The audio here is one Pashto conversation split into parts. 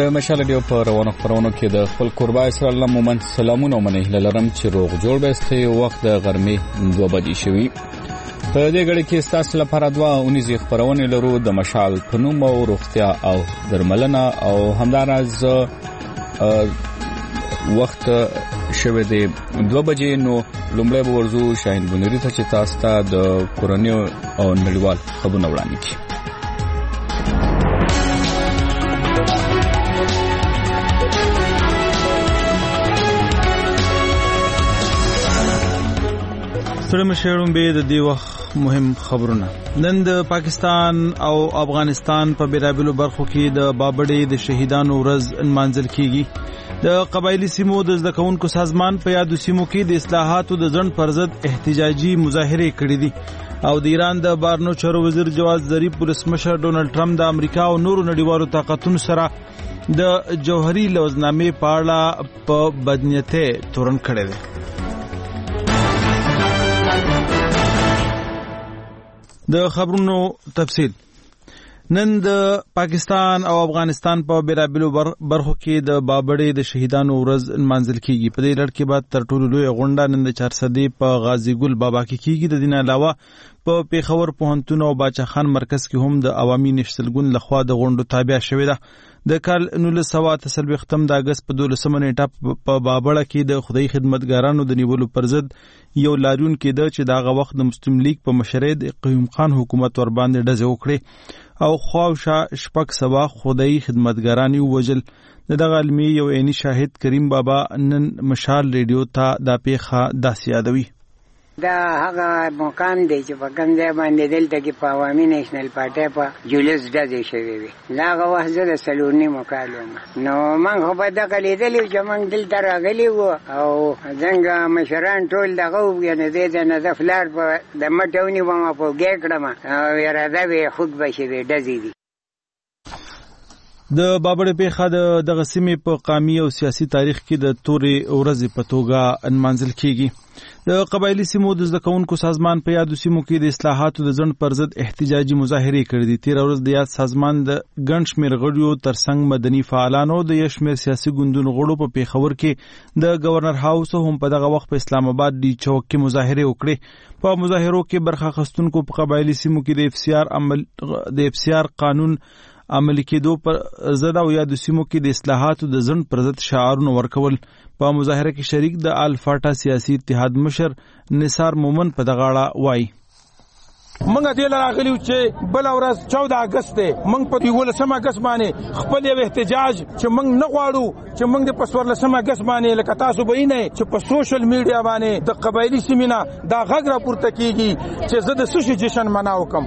د مشال رادیو په روانو خبرونو کې د خپل قربا اسرائیل مومن سلامونه منه لرم چې روغ جوړ بهسته وخت د غرمې 2 بجې شوي. په دې غړي کې ستاسو لپاره 2 خبرونه لرو د مشال په نوم او روغتیا او درملنه او همدارز وخت شوه د 2 بجې. نو لومړی به ورزو شاهین بنوري ته چې تاسو ته د کورونی او نړیوال خبرونه وړاندې کړي. سره مشهورم به د دې وخت مهم خبرونه. نن د پاکستان او افغانستان په بیلابیلو برخو کې د بابړې د شهیدانو ورځ نمانځل کیږي. د قبایلی سیمو د زده کوونکو سازمان په یادو سیمو کې د اصلاحاتو د ځنډ پر ضد احتجاجي مظاهره کړې دي او د ایران د بهرنیو چارو وزیر جواد ظریف ولسمشر ډونالد ټرمپ د امریکا او نورو نړیوالو طاقتونو سره د جوهري لوزنامې په اړه په بدنیته تورن کړی دی. د خبرونو تفصیل. نن د پاکستان او افغانستان په بیلابیلو برخو کې د بابړې د شهیدانو ورځ نمانځل کیږي. په دې لړ کې بعد تر ټولو لوی غونډه نن د 400 په غازی ګل بابا کې کیږي. د دین علاوه په پیښور پوهنتون او باچا خان مرکز کې هم د عوامي نشتلګون لخوا د غونډو تابع شوې ده. د کال 1993 د اگست په 12 نیټه په بابړه کې د خدای خدمتګارانو د نیولو پر ضد یو لاریون کېده چې دغه وخت د مسلم لیگ په مشرۍ د قیوم خان حکومت ور باندې ډزې وکړې او خواوشا شپږ سبا خدای خدمتګاران وژل. دغه علمي یو عیني شاهد کریم بابا نن مشال ریډیو ته دا پیښه داسې یادوي. دا هغه مقام دی چې په کوم ځای باندې دلته کې په عوامي نېشنل پارټۍ په جولس ډزې شوې وي. دا هغه وخت زه د 4 کال وم. نو موږ خو په دغه لیدلي چې موږ دلته راغلي وو او څنګه مشران ټول دغه یعنې دې ځای نه زه فلار په د مټه ونیوم په اوږې کړم او اراده وې خود به شوې ډزې دي. د بابړې پیښه دغه سیمې په قومي او سیاسي تاریخ کې د تورې ورځې په توګه نمانځل کیږي. د قبایلی سیمو د زده کوونکو سازمان په یادو سیمو کې د اصلاحاتو د ځنډ پر ضد احتجاجي مظاهره کړې دي. 13 ورځ د یاد سازمان د ګڼ شمېر غړیو ترڅنګ مدني فعالانو د یو شمېر سیاسي ګوندونو غړو په پیښور کې د گورنر هاوس هم په دغه وخت په اسلام آباد دی چوک کې مظاهره وکړې. په مظاهرو کې برخه اخیستونکو په قبایلی سیمو کې د افسیار قانون عملي کېدو پر ضد او یادو سیمو کې د اصلاحاتو د ځنډ پر ضد شعارونه ورکول. په مظاهره کې شریک د الفاټا سیاسي اتحاد مشر نثار مومن په دغه اړه وایي. منګه دې راغلیو چې بل ورځ 14 اگست دی منګ په 18 اگست باندې خپل یو احتجاج چې منګ نه غواړو چې منګ د 14 اگست باندې لکه تاسو به نه چې په سوشل میډیا باندې د قبایلی سیمینه دا غږ راپورته کیږي چې زه د سوشي جشن مناو کوم.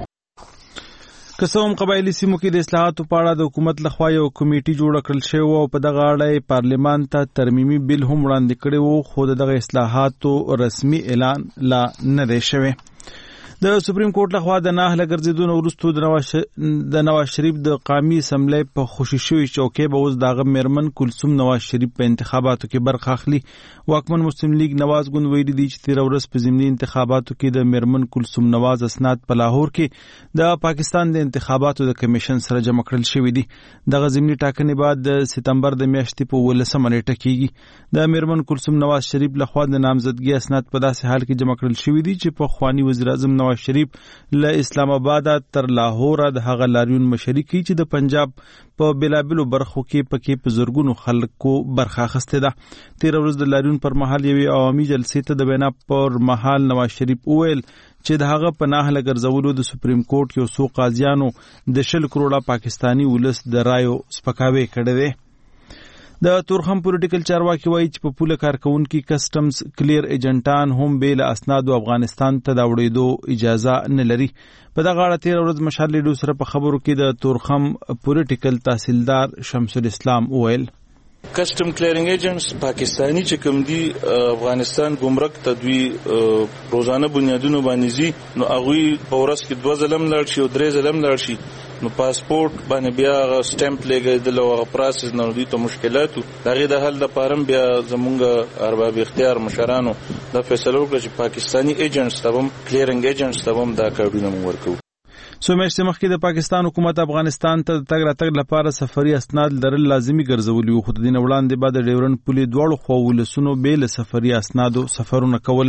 قسم قبایلی سیمو کې د اصلاحاتو په اړه د حکومت لخوا یو کمیټي جوړ کړل شوی او په دغه اړه پارلیمان ته ترمیمي بیل هم وړاندې کړی وو خو دغه اصلاحاتو رسمي اعلان لا نه دی شوی. د سپریم کورټ لخوا د ناهله ګرځېدو وروسته د نواز شریف د قومي اسمبلی په خوشي شوی چوکۍ به اوس دغه میرمن کلثوم نواز شریف په انتخاباتو کې برخه اخلي. واکمن مسلم لیگ نواز ګوند ویلي دی چې 13 ورځ په ضمني انتخاباتو کې د میرمن کلثوم نواز اسناد په لاهور کې د پاکستان د انتخاباتو د کمیشن سره جمع کړل شوی دي. دغه ضمني ټاکنې بعد د سپتمبر د میاشتې په 18 نیټه کېږي. د میرمن کلثوم نواز شریف لخوا د نامزدګۍ اسناد په داسې حال کې جمع کړل شوی دي چې په خوانی وزیر اعظم نواز شریف له اسلام آباد تر لاهور د هغه لاریون مشري کوي چې د پنجاب په بیلابیلو برخو کې پکې په زرګونو خلکو برخه اخیسته ده. 13 ورځ د لاریون پر مهال یوې عوامي جلسې ته د وینا پر مهال نواز شریف وویل چې د هغه په ناهله ګرځولو د سپریم کورټ یو څو قاضیانو د 10 کروڑه پاکستانی ولس د رایو سپکاوی کړی دی. د تورخم پولیټیکل چارواکي وایي چې په پوله کارکونکو کسټمز کلیر ایجنټان هم بیل اسناد افغانستان ته دا وړېدو اجازه نه لري. په دغه اړه 13 ورځ مشال لیډو سره په خبرو کې د تورخم پولیټیکل تحصیلدار شمس الاسلام وویل کسٹم کلیرنگ ایجنٹس پاکستانی چې کوم دي افغانستان ګمرک ته دوی روزانه بنیادونو باندې زی نو هغه په ورځ کې 2 ځلم لاړ شي او 3 ځلم لاړ شي نو پاسپورت باندې بیا سټمپ لګیدل او پروسس نو دوی ته مشکلات دغه د حل لپاره بیا زمونږ ارباب اختیار مشرانو د فیصله وکړه چې پاکستانی ایجنټس ته هم کلیرنگ ایجنټس ته هم دا کارونه ورکو. څو میاشتې مخکې د پاکستان حکومت افغانستان ته د تګ راتګ لپاره سفري اسناد لرل لازمي ګرځولي وو، خو د دې نه وړاندې به د ډیورنډ پولې دواړو خواو ولسونو بې له سفري اسنادو سفرونه کول.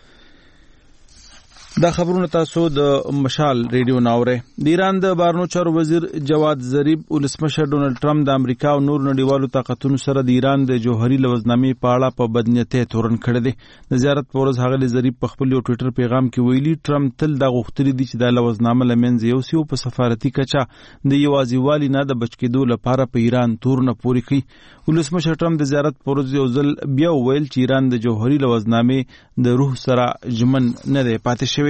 دا خبرونه تاسو د مشال ریډیو ناوره. د ایران د بهرنیو چارو وزیر جواد ظریف ولسمشر ډونالد ټرمپ د امریکا او نور نړیوالو طاقتونو سره د ایران د جوهري لوزنامې په اړه په بدنیتۍ تورن کړی دی. د زیارت په ورځ هغه ظریف په خپل ټوئیټر پیغام کې ویلي ټرمپ تل دا غوښتلی دی چې د لوزنامه له منځه یوسي او په سفارتي کچه د یوازیوالي نه د بچ کېدو لپاره په ایران تورونه پورې کړي. ولسمشر ټرمپ د زیارت په ورځ یو ځل بیا وویل چې ایران د جوهري لوزنامې د روح سره ژمن نه دی پاتې شوی.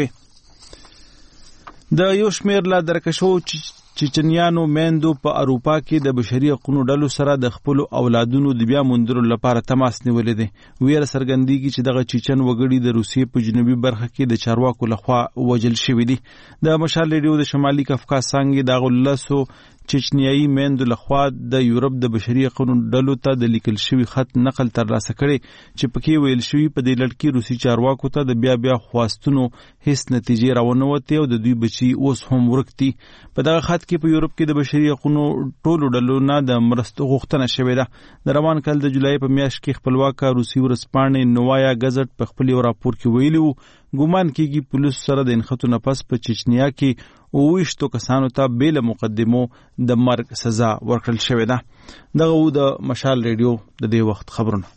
د یو شمېر لا درکشو چچنیانو میندو په اروپا کې د بشري حقوقو ډلو سره د خپل اولادونو د بیا موندلو لپاره تماس نیولې دي. ویره څرګندېږي چې دغه چچن وګړي د روسیې په جنوبي برخه کې د چارواکو لخوا وژل شوي دي. د مشال ریډیو د شمالي کفکاس څانګې د غلسو چچنیایي میندو لخوا د یورپ د بشري حقوقو ډلو ته د لیکل شوی خط نقل ترلاسه کړي چې پکې ویل شوی په دې لړ کې روسي چارواکو ته د بیا خواستونو هیڅ نتیجې راونوتې او د دوی بچي اوس هم ورک دي. په دغه خط کې په یورپ کې د بشري حقوقو ټولو ډلو نه د مرستو غوښتنه شوې ده. د روان کال د جولای په میاشت کې خپلواکه روسي ورځپاڼې نوایا غزټ په خپل یو راپور کې ویلي وو ګومان کېږي پولیس سره د انخښتو نه پس په چچنیا کې 28 کسانو ته بېله مقدمو د مرګ سزا ورکړل شوې ده. دغه و د مشال ریډیو د دې وخت خبرونه.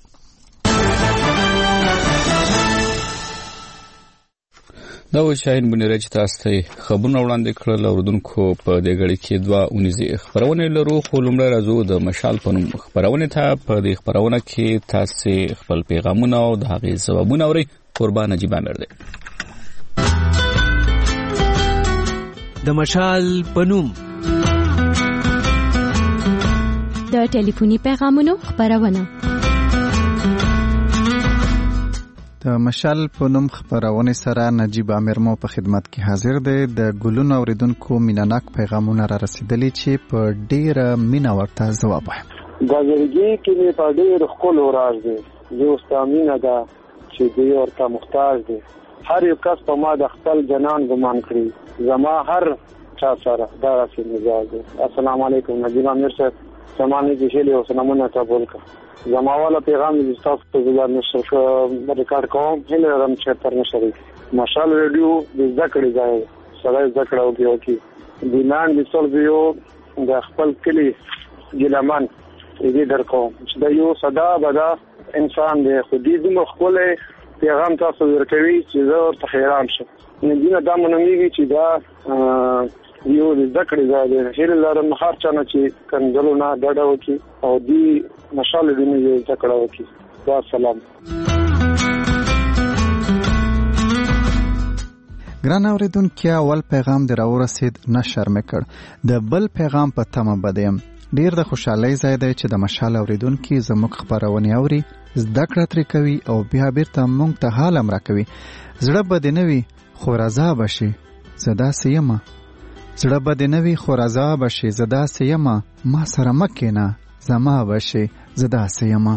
دا و شاهین بنیره چې تاسو ته خبرونه وړاندې کړل. اوردونکو په دې غړي کې دوه اونیزي خبرونه لرو، خو لومړی راځو د مشال په نوم خبرونه ته. په دې خبرونه کې تاسو خپل پیغامونه او د هغې ځوابونه اورئ. قربان اجیب امر دی. د مشال په نوم د ټلیفوني پیغامونو خبرونه. د مشال په نوم خبرونه سره نجیب امر مو په خدمت کې حاضر دی. د ګلونو اوریدونکو میناناک پیغامونه را رسیدلي چې په ډیره مینا ورته ځواب وایم. دا زړګي کې مې په ډیر خپل راز دی، یو ستامینه ده چې دوی ورته محتاج دي. هر یو کس په ما د خپل جنان ګمان کړی، زما هر چا سره دا راسي مزاج دی. السلام علیکم نجیب امیر صاحب، سمانه کې شلی او سلامونه تاسو ته. زما والا پیغام دې تاسو ته ځل نشو ریکارډ کوم، هله رم چې تر نشری مشال ریډیو د ذکر ځای سره ذکر او کې د نن د سولویو د خپل کلی ګلمان دې درکو چې دا یو صدا بدا انسان دی، خو دې زموږ خپل پیغام تاسو ورکوي چې زه ورته حیران شم. نه دا منمیږي چې دا یو ذکر ځای دی، هله لرم هر چا نه چې کنځلو نه ډډه وکي او دې مشال دې یو ذکر وکي. والسلام. ګران اوریدونکو، اول پیغام در اورسید نشر میکړ. د بل پیغام په تمه بدیم. ډیر د خوشحالۍ ځای دی چې د مشال اوریدونکو زموږ خبرونه اوري، زده کړه ترې کوي او بیا بیرته موږ ته حال امر کوي. زړه بد نه وي خو رضا بشي زدا سیمه، زړه بد نه وي خو رضا بشي زدا سیمه، ما سره مکه نه زما بشي زدا سیمه.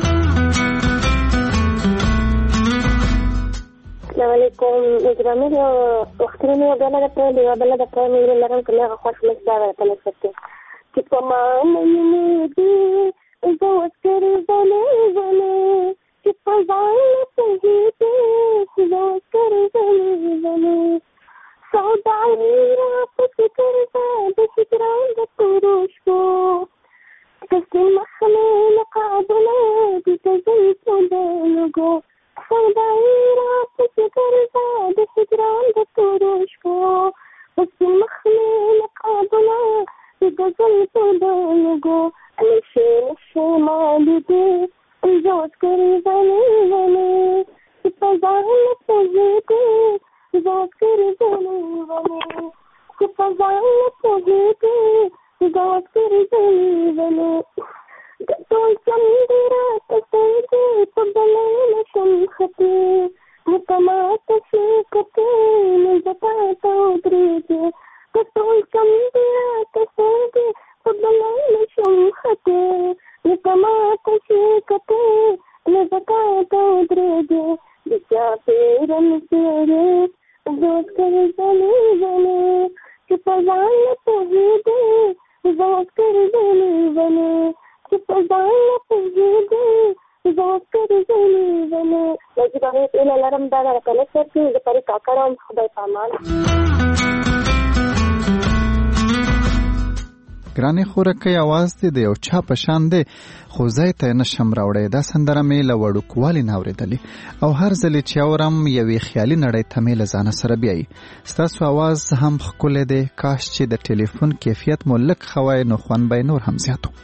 السلام علیکم. اجرامي وختونه وګڼل په دی وبله د پرمې لرم کله خوښ مزه په لسته چې په ما نه دي زه وسکرې زله چې په ځای ته دې زه وسکرې زله سوداوي را په فکر د فکران د پروش کو کله مخله لقابله دې ځای ته لګو سوداوي را په فکر د فکران د پروش کو کله مخله لقابله دې ځای ته لګو نشه مالي دې زه وسکرې زله چې په ځای ته دې زه وسکرې زله چې په ځای ته دې زه وسکرې زله ټول چندرا ته دې په بلل شم خطي متمات شي کته نه زتا ته درې ټول چندرا ته دې په بلل شم خطي متمات شي کته نه زتا ته درې بچا پیرن تیرے دوست کر زلے چې په ځان نه پوهېږې زه اوس ګرځېدلې ځمې چې په ځان نه پوهېږې زه اوس ګرځېدلې ځمې زه د هغې هیله لرم دا د کلکټر کې زه فرید کاکړ وم خدای په امان. ګرانې خورکۍ اواز دې د یو چا په شان دی خو ځای ته نشم راوړی. دا سندره مې له وړوکوالي نه اورېدلې او هر ځلې چې اورم یوې خیالي نړۍ ته مې له ځانه سره بیایي. ستاسو اواز هم ښکلی دی، کاش چې د ټلیفون کیفیت مو لږ ښه وای نو خوند به نور هم زیات و.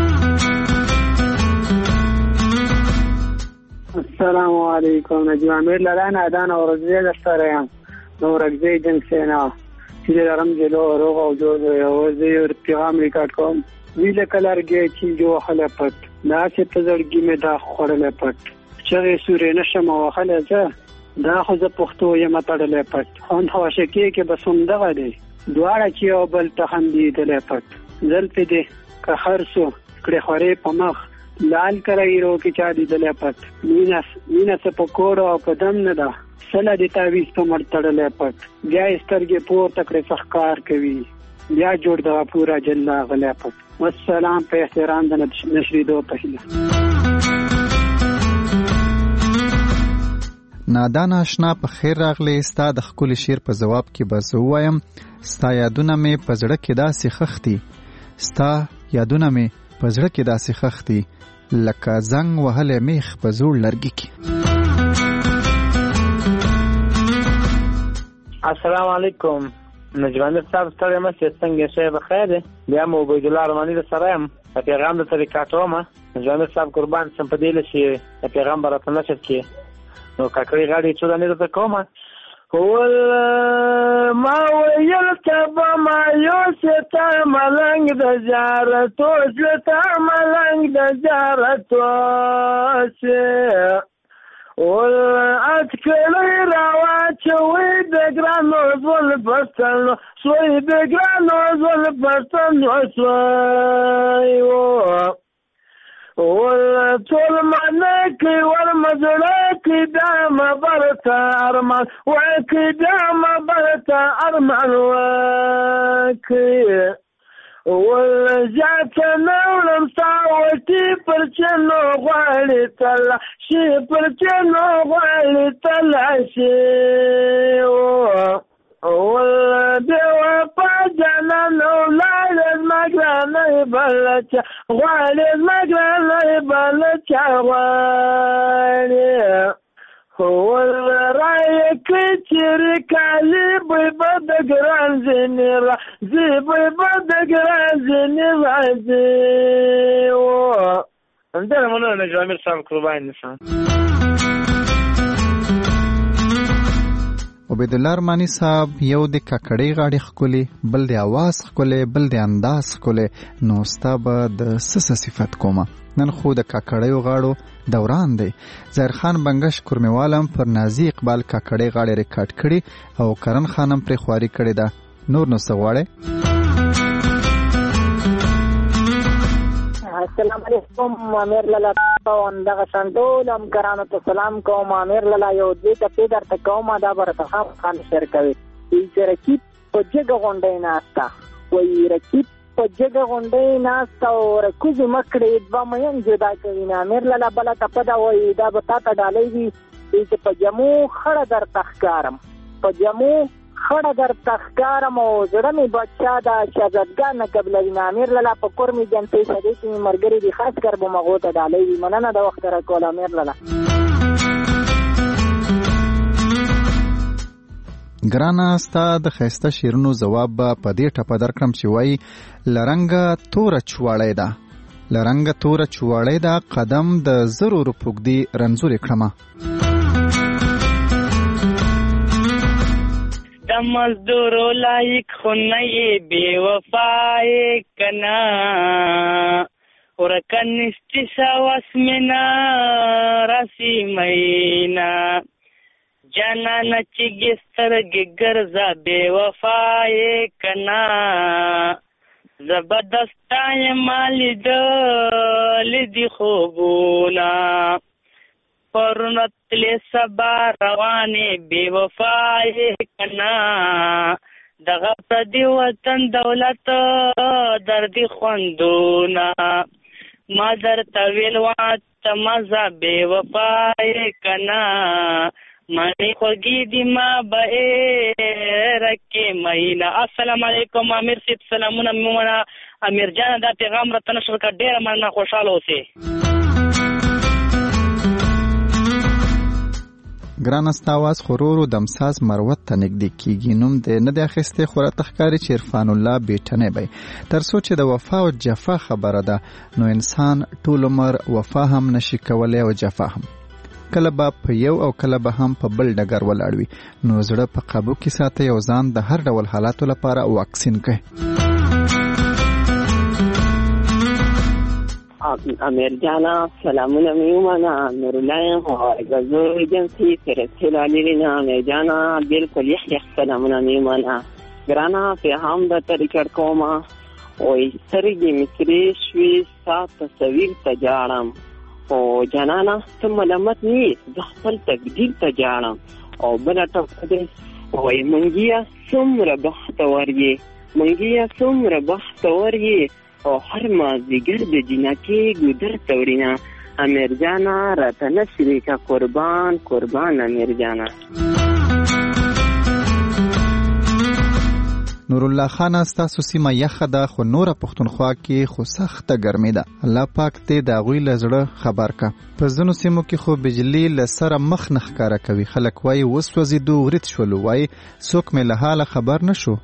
السلام علیکم. نجیب امیر له نادان اورزی در سره یم نورکزی جنگ سینا چې لرم جلو روغ او جوړ او زه پیغام ریکارډ کوم. ویله کلرګي چې جو خلپت دا چې په زړګي مې دا خورلې پټ چې سورې نشم واخله زه دا خو زه پښتو یم تړلې پټ خون هوشه کې بسوم دغه دی دواړه چې او بل ته خندېدلې پټ زل په دې که خرسو کړې خورې په مخ لال کرایرو کې چا دیدلې پټ مینه څه په کور او په دم نه ده سله د تعویز په مړ تړلې پټ بیا سترګې پورته کړې سخکار کوي بیا جوړ دغه پورا جلا غلی پټ. والسلام په احترام د نشریدو په هیله. نادان آشنا په خیر راغلی. ستا د ښکلي شعر په ځواب کې به زه ووایم ستا یادونه مې په زړه کې داسې خښتي ستا یادونه مې په زړه کې داسې خښتي لکه زنګ وهلی میخ په زوړ لرګي کې. السلام علیکم. نجیب امیر صاحب ستړی مه شې څنګه شی بخیر دی. بیا مو عبیدالله ارماني در سره یم د پیغام د طریقه کومه. نجیب امیر صاحب قربان شم په دې له چې د پیغام به راته نشر کړي نو کاکړي غاړې څو دانې درته کومه. ما ویل ته به مایوس ته ملنګ د زیارتو زړه ته ملنګ د زیارتو اتکلی راواچوی د ګرانو ژوند پښتنو سوی د ګرانو ژوند پښتنو سوی ټول منه کوي ورمزړه کوي دا مبرته ارمان وکړي دا مبرته ارمان وکړي زیاته نوړم ستا وټي پر چنو غواړي تله شي پر چنو غواړي تله شي بېوفا جانانو لاړې زما ګرانې بله چا غواړي زما ګرانې بله چا غواړي رایې کړي چیرې کالي بوی به د ګران ځینې راځي بوی به د ګران ځینې راځي همدغه مننه نجیب امیر صاحب قربان نیسم. عبیدالله ارماني صاحب یو د کاکړۍ غاړې ښکلې بل د اواز ښکلې بل د انداز ښکلې نو ستا به د څه صفت کومه. نن خو د کاکړیو غاړو دوران دی. ظاهر خان بنګش کورمیوالم پر نازي اقبال کاکړۍ غاړې ریکارډ کړي او کرن خانم پرې خواري کړې ده. نور نو څه غواړې؟ السلام علیکم. امیر لالا دغه شان ټول همکارانو ته سلام کوم. امیر لالا یو دوی ټپې درته کوم دا به راته خان شیر کوي. چې رکیب په جګه غونډۍ ناسته وایي رکیب په جګه غونډۍ ناسته او رکوزې مه کړې دوه مین جدا کوي. امیر لالا بله ټپه ده وایي دا به تا ته ډالۍ وي چې په جمو خړه درته ښکارم په جمو خړه درته ښکارم او زړه مې بادشا ده شهزادګاه نه قبلوي. امیر لالا په کور مې جنتۍ شدې چې مې ملګري دي خاص کر به مغو ته ډالۍ وي. مننه د وخت راکول امیر لالا. ګرانه ستا د ښایسته شعرونو ځواب به په دې ټپه درکړم چې وایي لرنګه توره چواړی ده لرنګه توره چواړی ده قدم د زرو روپوږدي رنځورې کړمه. د مزدورو لایق خو نه یې بې وفایې که نه ورکه نستی سوس مینه راسي میینه جانانه چې ګسترګې ګرځه بې وفایې که نه زبردسته یمه لیدلي دي خوبونه پرونه تلې سبا روانې بې وفایې که نه دغه پردي وطن دولت دردي خوندونه ما درته ویل وه ته مزه بې وفایې که نه مڼې خوږې دي ما به رکې مینه. السلام علیکم امیر صاحب، سلامونه مومنه. امیر جانه دا پیغام راته نشر کړه، ډېره مننه، خوشحاله اوسئ. ګرانه ستا اواز خورورو دمساز مروت ته نږدې کېږي. نوم دې نه دی اخیستی خو راته ښکاري چې عرفان الله بیټنی دی. تر څو چې د وفا او جفا خبره ده نو انسان ټول عمر وفا هم نشي کولی او جفا هم. کله به په یو او کله به هم په بل ډګر ولاړ وي. نو زړه په قابو کې ساتئ او ځان د هر ډول حالاتو لپاره واکسین کړئ. امیر جانا سلامونه میومانا نورالله غزو ایجنسی فرسل علینا امیر جانا بالکل یخ سلامونه میومانا گرانا پیغام د تریکر کوما او سرګي مصری شوي سات تصویر تجارم او جانانا ثم لمت ني خپل تقدیر تجارم او بل ټکو وای منګیا څومره بختوري منګیا څومره بختوري او هر مازدیگر د جنکې ګودر تورینا امیر جانا راته نشری کا قربان امیر جانا. نور الله خان ستاسو سیمه یخه ده خو نوره پښتونخوا کې خو سخته ګرمي ده. الله پاک دې د هغوی له زړه خبر کا. په ځینو سیمو کې خو بجلی له سره مخ نه ښکاره کوي. خلک وایي وسوځېدو ورید شولو، وایي څوک مې له حاله خبر نشو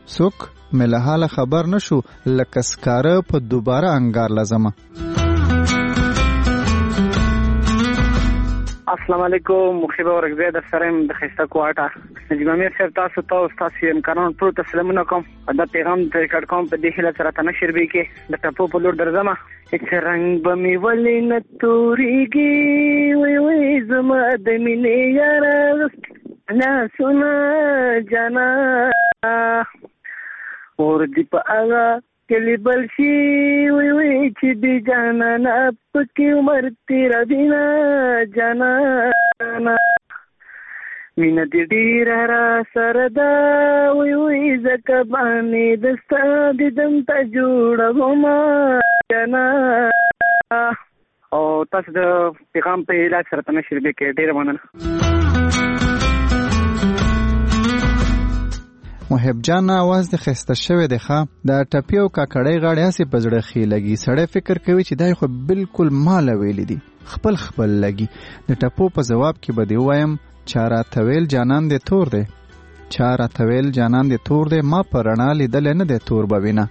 لکه سکاره په دوباره انګار لازمه. السلام علیکم مخیبه ورکزی در سرم د خسته کوټه نجیب امیر صاحب تاسو تاسو امکانان ټول تسلیمونه کوم. دا پیغام ته ریکارډ کوم په دې هیله سره ته نشر به کې د ټپو په لور درځم. هیڅ رنگ به مې ولې نه تورېږي وای زما د مینې یاره نه سونه جانا اور دی په هغه کلی بل شي وای چې دی جانا نه پکې عمر تیرا دینا جانا مینه دې ډېره را سره ده وای ځکه باندې دستا دیدم ته جوړوم جانا. او تاسو د پیغام په علاج سره ته نشر به کې ډېره مننه. محب جان आवाज د خسته شوی دی ښه د ټپی او کاکړی غاړې هسې په زړه ښې لګي. سړی فکر کوي چې دای خو بالکل ماله ویلی دي خپل لګي. د ټپو په جواب کې به دی وایم چا راته ویل جانان دې تور دی ما په رڼا لیدلی نه دی تور به وینه.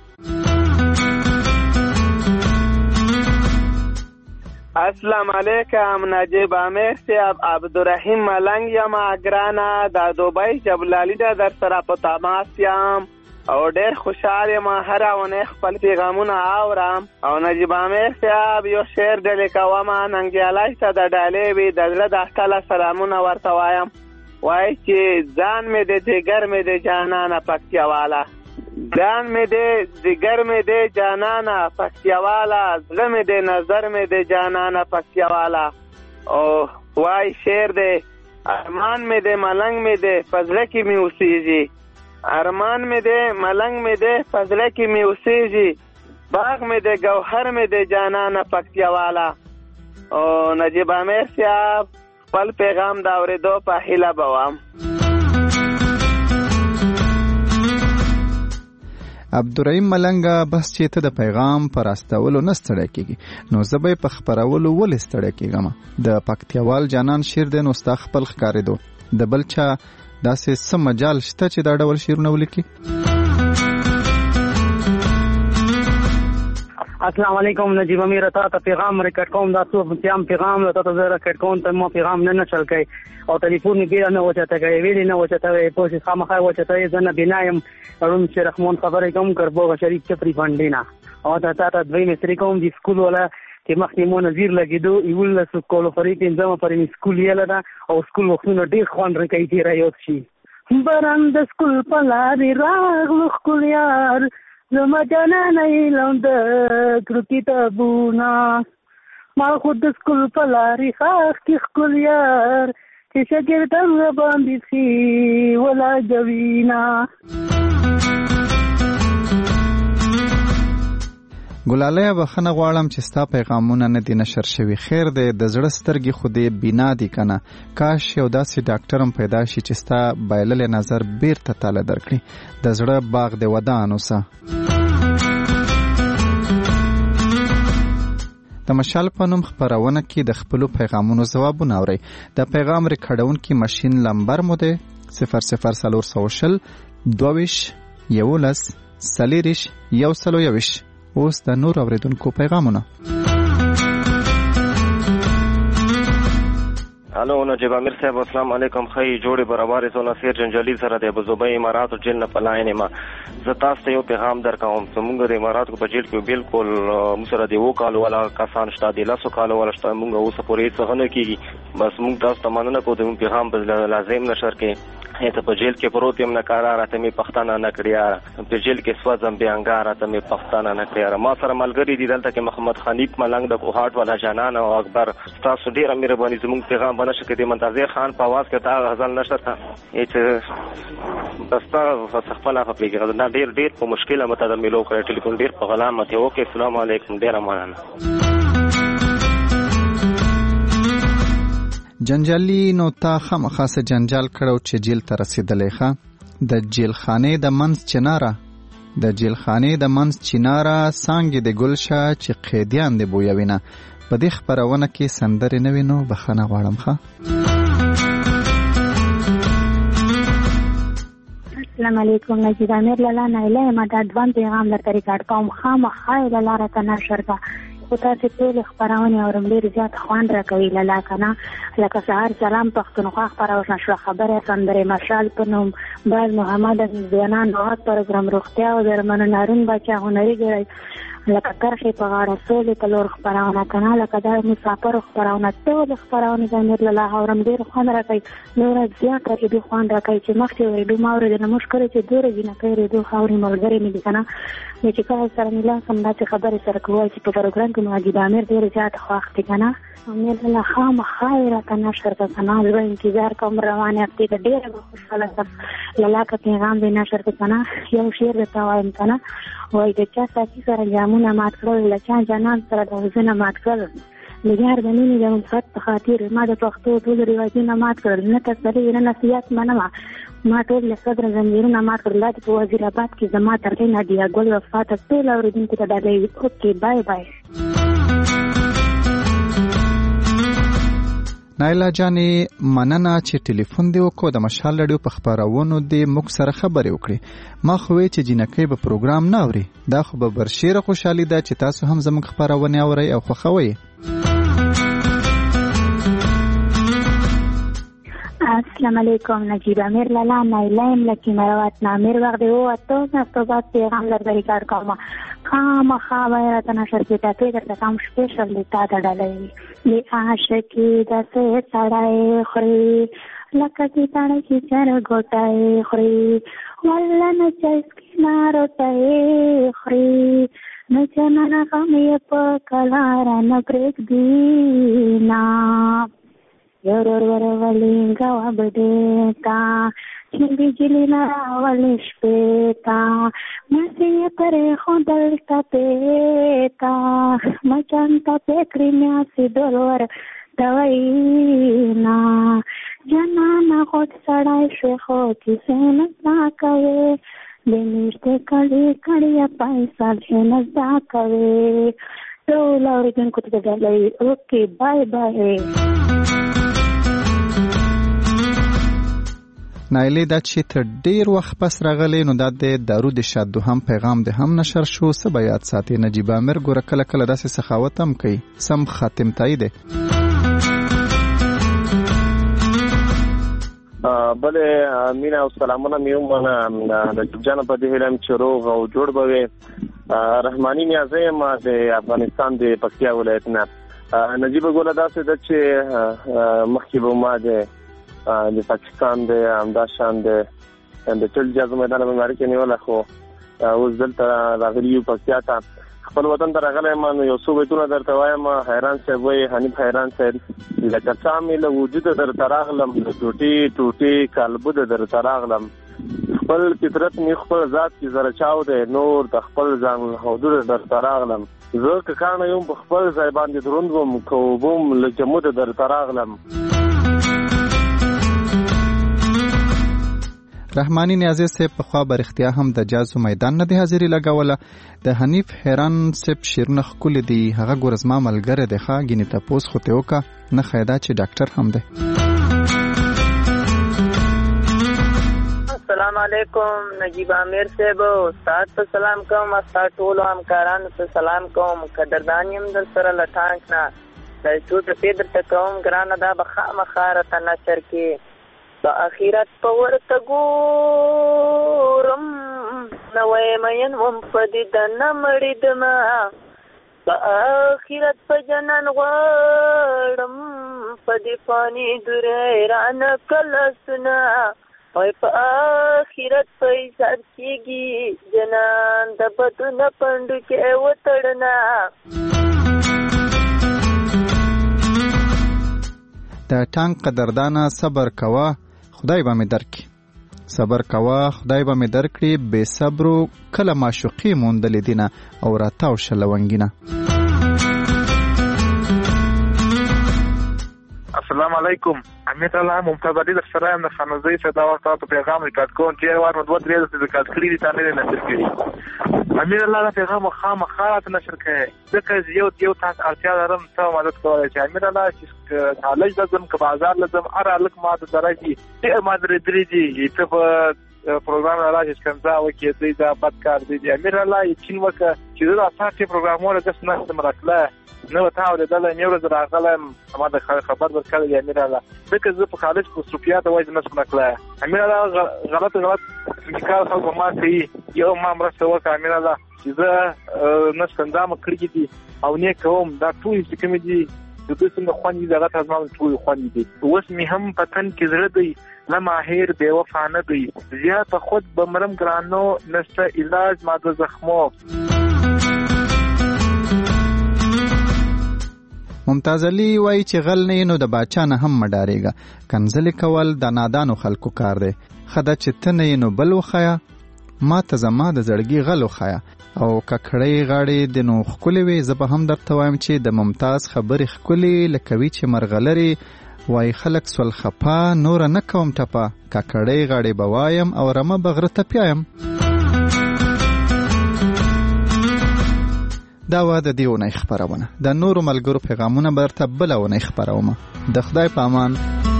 السلام علیکم نجیب امیر صاحب عبدالرحیم ملنګ یم ګرانه د دوبۍ جبلالي در سره په تماس یم او ډېر خوشحال یم هره اونۍ خپل پیغامونه اورم. او نجیب امیر صاحب یو شعر ډلې کوم ننګیالی ته د ډالۍ وي د زړه د اټکله سلامونه ورته وایم. وایي چې ځان مې د جګر مې د جانانه پکتیا والا جان مې دې جگر مې دې جانانا پکتیا والا زړه مې دې نظر مې دې جانانا پکتیا والا. او وای شعر دې ارمان مې دې ملنګ مې دې فضله کې مې اوسېږي ارمان مې دې ملنګ مې دې فضله کې مې اوسېږي باغ مې دې ګوهر مې دې جانانا پکتیا والا. او نجیب امیر صاحب خپل پیغام دا اورېدو په هیله بوم. عبدالرحیم ملنګه بس چې ته د پیغام پر استولو نه ستړی کېږي نو زه به په خپرولو ولې ستړی کېږم. د پکتیاوال جانان شعر دی نو ستا خپل ښکارېدو د بل چا داسې څه مجال شته چې دا ډول شعرونه ولیکي؟ السلام علیکم نجیب امیر تا ته پیغام ریکارډ کوم. دا څو پیغام ته زه ریکارډ کوم ته ما پیغام نه نشل کوي او ټلیفون یې بیره نه وچته کوي ویلې نه وچته وي پوښتنه خامخا وچته زه نه بنایم روم چې رحمان خبرې کوم کربو شریف چپری باندې او تا ته دوی مستری کوم د سکول ولا چې مخکې مو نظیر لګیدو یول سکول فرې پنځمه پرې سکول یې لدا او سکول وختونه ډیر خوان رکې دی رايوت شي برند سکول په لارې راغلو خپل یار زما جانا نه لاند کړو کتابونه ما خود سکول په لارې خاص کې خپل یار چې شاګردان باندې سي ولا جوینا. ګلاله بخنه غواړم چې ستا پیغامونه نه دي نشر شوي. خیر دی، د زړه سترګې خو دې بینا دي کنه. کاش یو داسې ډاکټر هم پیدا شي چې ستا بایللې نظر بیرته تاله درکړي. د زړه باغ دې ودان اوسه. د مشال په نوم خپرونه کې د خپلو پیغامونو ځوابونه اورئ. د پیغام ریکارډونکي ماشین لمبر مو دی 00420 22 11 40 121. اوس د نور اوریدونکو پیغامونه. الو نجیب امیر صاحب السلام علیکم. خی جوړې برابر زو نصیر جنجالی سره د ابوظبی اماراتو جیل نه پلاین ما ز تاسو ته یو پیغام درکوم. زموږ د اماراتو په جیل کې بالکل مسره دی وکالو ولا کسان شته دی لاسو کالو ولا شته موږ اوس پورې څه نه کیږي. بس موږ تاسو ته مننه کوو د پیغام په لازم نشر کې ته په جیل کې پروت یم نه کارا راته می پښتانه نه کړیا په جیل کې سوځم بیا انګار راته می پښتانه نه کړیا. ما سره ملګری دي دلته کې محمد خنیف ملنګ د کوهاټ والا جانان او اکبر. تاسو ډیر مهرباني زموږ پیغام باندې شکه دي منتظر خان په आवाज کې تا غزل نشر تا هیڅ بستا خپل په پیګه دا ډیر په مشکله مته د ملو کړ ټلیفون ډیر په غلام مته اوکې السلام علیکم ډیر مننه. جنجالی نو تا خامخاسه جنجال کړو چې جیل ته رسیدلې ښه. د جیل خانې د منځ چناره د جیل خانې د منځ چناره څانګې د ګلشه چې قیدیان دې بویوینه. په دې خپرونه کې سندرې نه وینو بخښنه غواړم ښه. السلام علیکم نجیب امیر لاله نایله ما دا دوان پیغام درته ریکارډ کوم. خامخا یې له لاره ته نشر کړه. خو تاسې ټولې خپرونې اورم ډېر زیات خوند راکوي لاله که نه. لکه سهار سلام پښتونخوا خپرونه شوه خبرې سندرې مشال په نوم باز محمد ځوانان غږ پروګرام روغتیا او درملو نارون بچه هنري ګړی لکه کرښې په غاړه سولې په لور خپرونه که نه. لکه دا مسافرو خپرونه ټولې خپرونې د امیر لاله اورم ډېر خوند راکوي. نوره زیاته ریډیو خوند راکوي چې مخکې ریډیو ما اورېده نه موږ کړی چې دوره جینکۍ ریډیو خاورې ملګرې مې دي که نه. نو چې کله سره ملا سم داسې خبرې سره کوی چې په پروګرام کې نو نجیب امیر ډېر زیات خوښ دی که نه. امیر لاله خامخا یې راته نشر کړه که نه. زه انتظار کوم روانې هفتې ته ډېره به خوشحاله شم لاله که پیغام دې نشر کړه که نه. یو شعر درته وایم که نه. وایي د چا ساقي سره جامونه مات کړل له چا جانان سره د حوضونه مات کړل د یار د مینې د منفرد په خاطر ما د پښتو ټول روایتونه مات کړل. نه تسلي نه نصیحت منمه ما ټول له صدره زنجیرونه مات کړل. دا په وزیر آباد کې زما تر دې نادیه ګل وفات ټول اورېدونکو ته ډالۍ. اوکې بای بای. نایلا جانې مننه چې ټلیفون دی وکړو. د مشال رادیو په خپرونو دی موږ سره خبرې وکړي. ما خو وی چې جنکۍ به پروګرام نه اوري. دا خو به برشیره خوشحالي ده چې تاسو هم زموږ خپرونې اورئ او خوښوئ. السلام علیکم نجیب امیر لاله نایله یم لکی مروت نامیر وقت او اتو بعد پیغام در ریکارډ کوم. خامخا به راته نشر کړي. ټاپې درته کوم سپیشل دی تا ته ډالۍ. د عاشقي داسې سړی خوري لکه چې تڼۍ چې چرګوټی خوري. والله نه چسکي نه روټۍ خوري نه جانانه غم یې په کلاره نه پرېږدي نه. یورور ورولې جواب دیتا چې بجلی نه راولې شپې ته مزې یې پرې ښودل ټپې ته مچان ټپې کړي میاسې ډول ورته نه. جانانه غوټ سړی شوې خو کیسې نه زده کوې د میشتې کړي کړي پیسه چې نه زده کوې. ټول اورېدونکو ته ډالۍ. اوکې بای بای. نایلی دا چې ته ډیر وخت پس راغلی نو دا د دارود شاد دوهم پیغام د هم نشر شو. څه به یاد ساتي نجیب امیر ګوره کله کله داسې سخاوت هم کوي. سم خاتم تایی دی. بله مینا او سلامونه میومنه د جان په دې هلم چې روغ او جوړ بوي. رحماني نیازه ما د افغانستان د پکتیا ولایت نه. نجیب ګوره داسې د چې مخکې به ما د پاکستان د همداشان د ټول جزو میدان په مارکې نیول خو اوس دلته راغلی یو پکتیا ته. خپل وطن ته راغلی یم نو یو څو بیتونه درته وایم. حیران صاحب وایي حنیف حیران صاحب لکه څه مې له وجوده درته راغلم له ټوټې ټوټې کالبده درته راغلم خپل فطرت مې خپل ذات کې زره چاو دی نور د خپل ځان حدود درته راغلم زه که کاڼه یم په خپل ځای باندې دروند وم که اوبه م له جموده درته راغلم. رحماني نیازی صاحب پخوا برختیا هم د جازو میدان نه دی حاضری لګوله. د حنیف حیران صاحب شیرونه ښکلي دي هغه ګوره زما ملګری دی ښه ګینې تپوس خو ترې وکړه نه ښایده چې ډاکټر هم دی. السلام علیکم نجیب عامر صاحب استاد په سلام کوم استاد ټولو همکارانو په سلام کوم قدردان یم در سره له ټانک نه د څو څه درته کوم ګرانه دا به خامخا راته نشر کې د اخرت په ورته ګورم نوی مین وم په دیدنه مړېدمه د اخرت په جنان غواړم په دې فاني دورې رانه کلسونه وای په آخرت په حساب کېږي جنان د بدونه پنډو کې وتړنه. د ټانک قدردانه صبر کوه خدای به مې درکړي صبر کوه خدای به مې درکړي بې صبرو کله معشوقي موندلې دینه او راتاو شه لونګینه. السلام علیکم امیر الله ممتاز علي در سره یم د خانوزۍ څخه دا وخت تاسو پیغام ریکارډ کوم چې وار مو 2-3 ځله ریکارډ کړی دي تاسو نه نشر کړی. امیر الله دا پیغام خامخا راته نشر کړي ځکه یو تاسو اړتیا لرم ته مدد کولی چې امیر الله چې کالج لازم که بازار لازم هر الک ما د درجه ډېر ما درې دي ته په پروګرام راځي څنګه وکړي دوی دا بد کار دي. امیر الله یقین وکړه چې دا تاسو پروګرامونه د سنت مرکله نو تاسو د دلته نیو ورځ راغلم ما د خبر ورکړل دی امیر الله ځکه زه په کالج په صوفیات وایي نه څه نکړه امیر الله غلط کار خلکو ما کوي یو ما مرسته وکړه امیر الله چې زه نه څنګه ما کړی دي او نه کوم دا ټول چې کوم دي د دې څنګه خوانې دغه تاسو ما ټول خوانې دي اوس می هم پتن کې زړه دی نه ماهر بے وفا نه دی زیات خود بمرم ګرانو نشته علاج ما د زخمو. ممتاز علي وایي چې غل نه نو د باچا نه هم مډارېږه کنځلې کول د نادانو خلکو کار دی ښه ده چې ته نه نو بل وښیه ما ته زما د زړګي غل وښیه او ککړۍ غاړې د نو ښکلې وي زه به هم درته وایم چې د ممتاز خبرې ښکلې لکه وي چې مرغلرې وایي خلک سول خپه نوره نه کوم ټپه ککړۍ غاړې به وایم او رمه به غره ته پیایم. دا و د دې اونۍ خپرونه د نورو ملګرو پیغامونه به درته بله اونۍ خپرومه. د خدای په امان.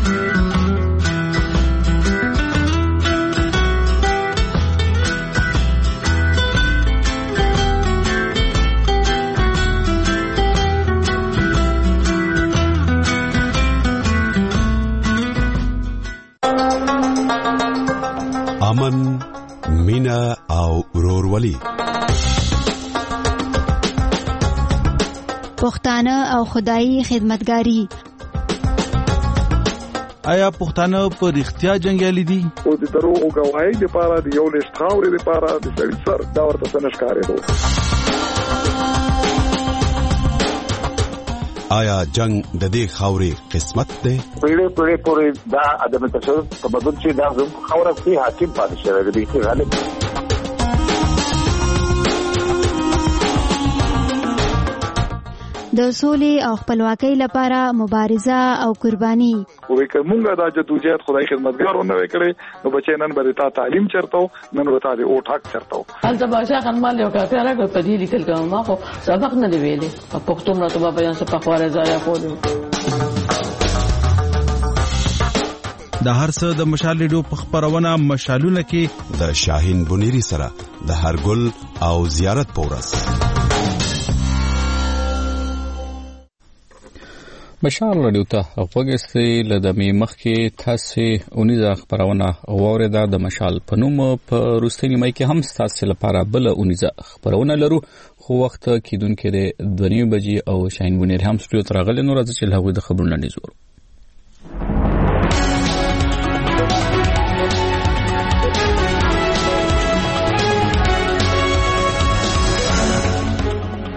امن مینا او ورورولي پښتانه او خدایي خدمتګاری. آیا پښتانه په رښتیا جنگیالي دي؟ او د دروغ غواړي لپاره د یو لښت خاورې لپاره د سړي سر دا ورته څه نشکارېدو. آیا جنگ د دې خاورې قسمت دی؟ پیړې پورې دا عدم تشدد په بدل چې دا خاوره په حاکم پاتې شوی دی چې غالب د سولې او خپلواکۍ لپاره مبارزه او قرباني. وې کومه دا جدوجہد خدای خدمتګارونه وکړي نو بچي نن به تا تعلیم چرته نن به تا دې او ټاک چرته هلته باشا خنمال یو کار راغی په دې لیکل کوم ما خو سبق نه دی ویلې په پښتو مرته په بیان څه په خواره ځای خو د هر څه د مشال ریډیو په خبرونه مشالونه کې د شاهین بنيري سره د هرګل او زیارت پورس مشال رادیو ته وګورئ لدمې مخکې تاسو اونیزه خبرونه اوریدا د مشال په نوم په روستنی مې کې هم تاسو لپاره بل اونیزه خبرونه لرو خو وخت کېدونکې د 2 بجې او شاهین بنيري هم سټوډیو ته راغلي نو راځي چې هغه د خبرونه نيزور.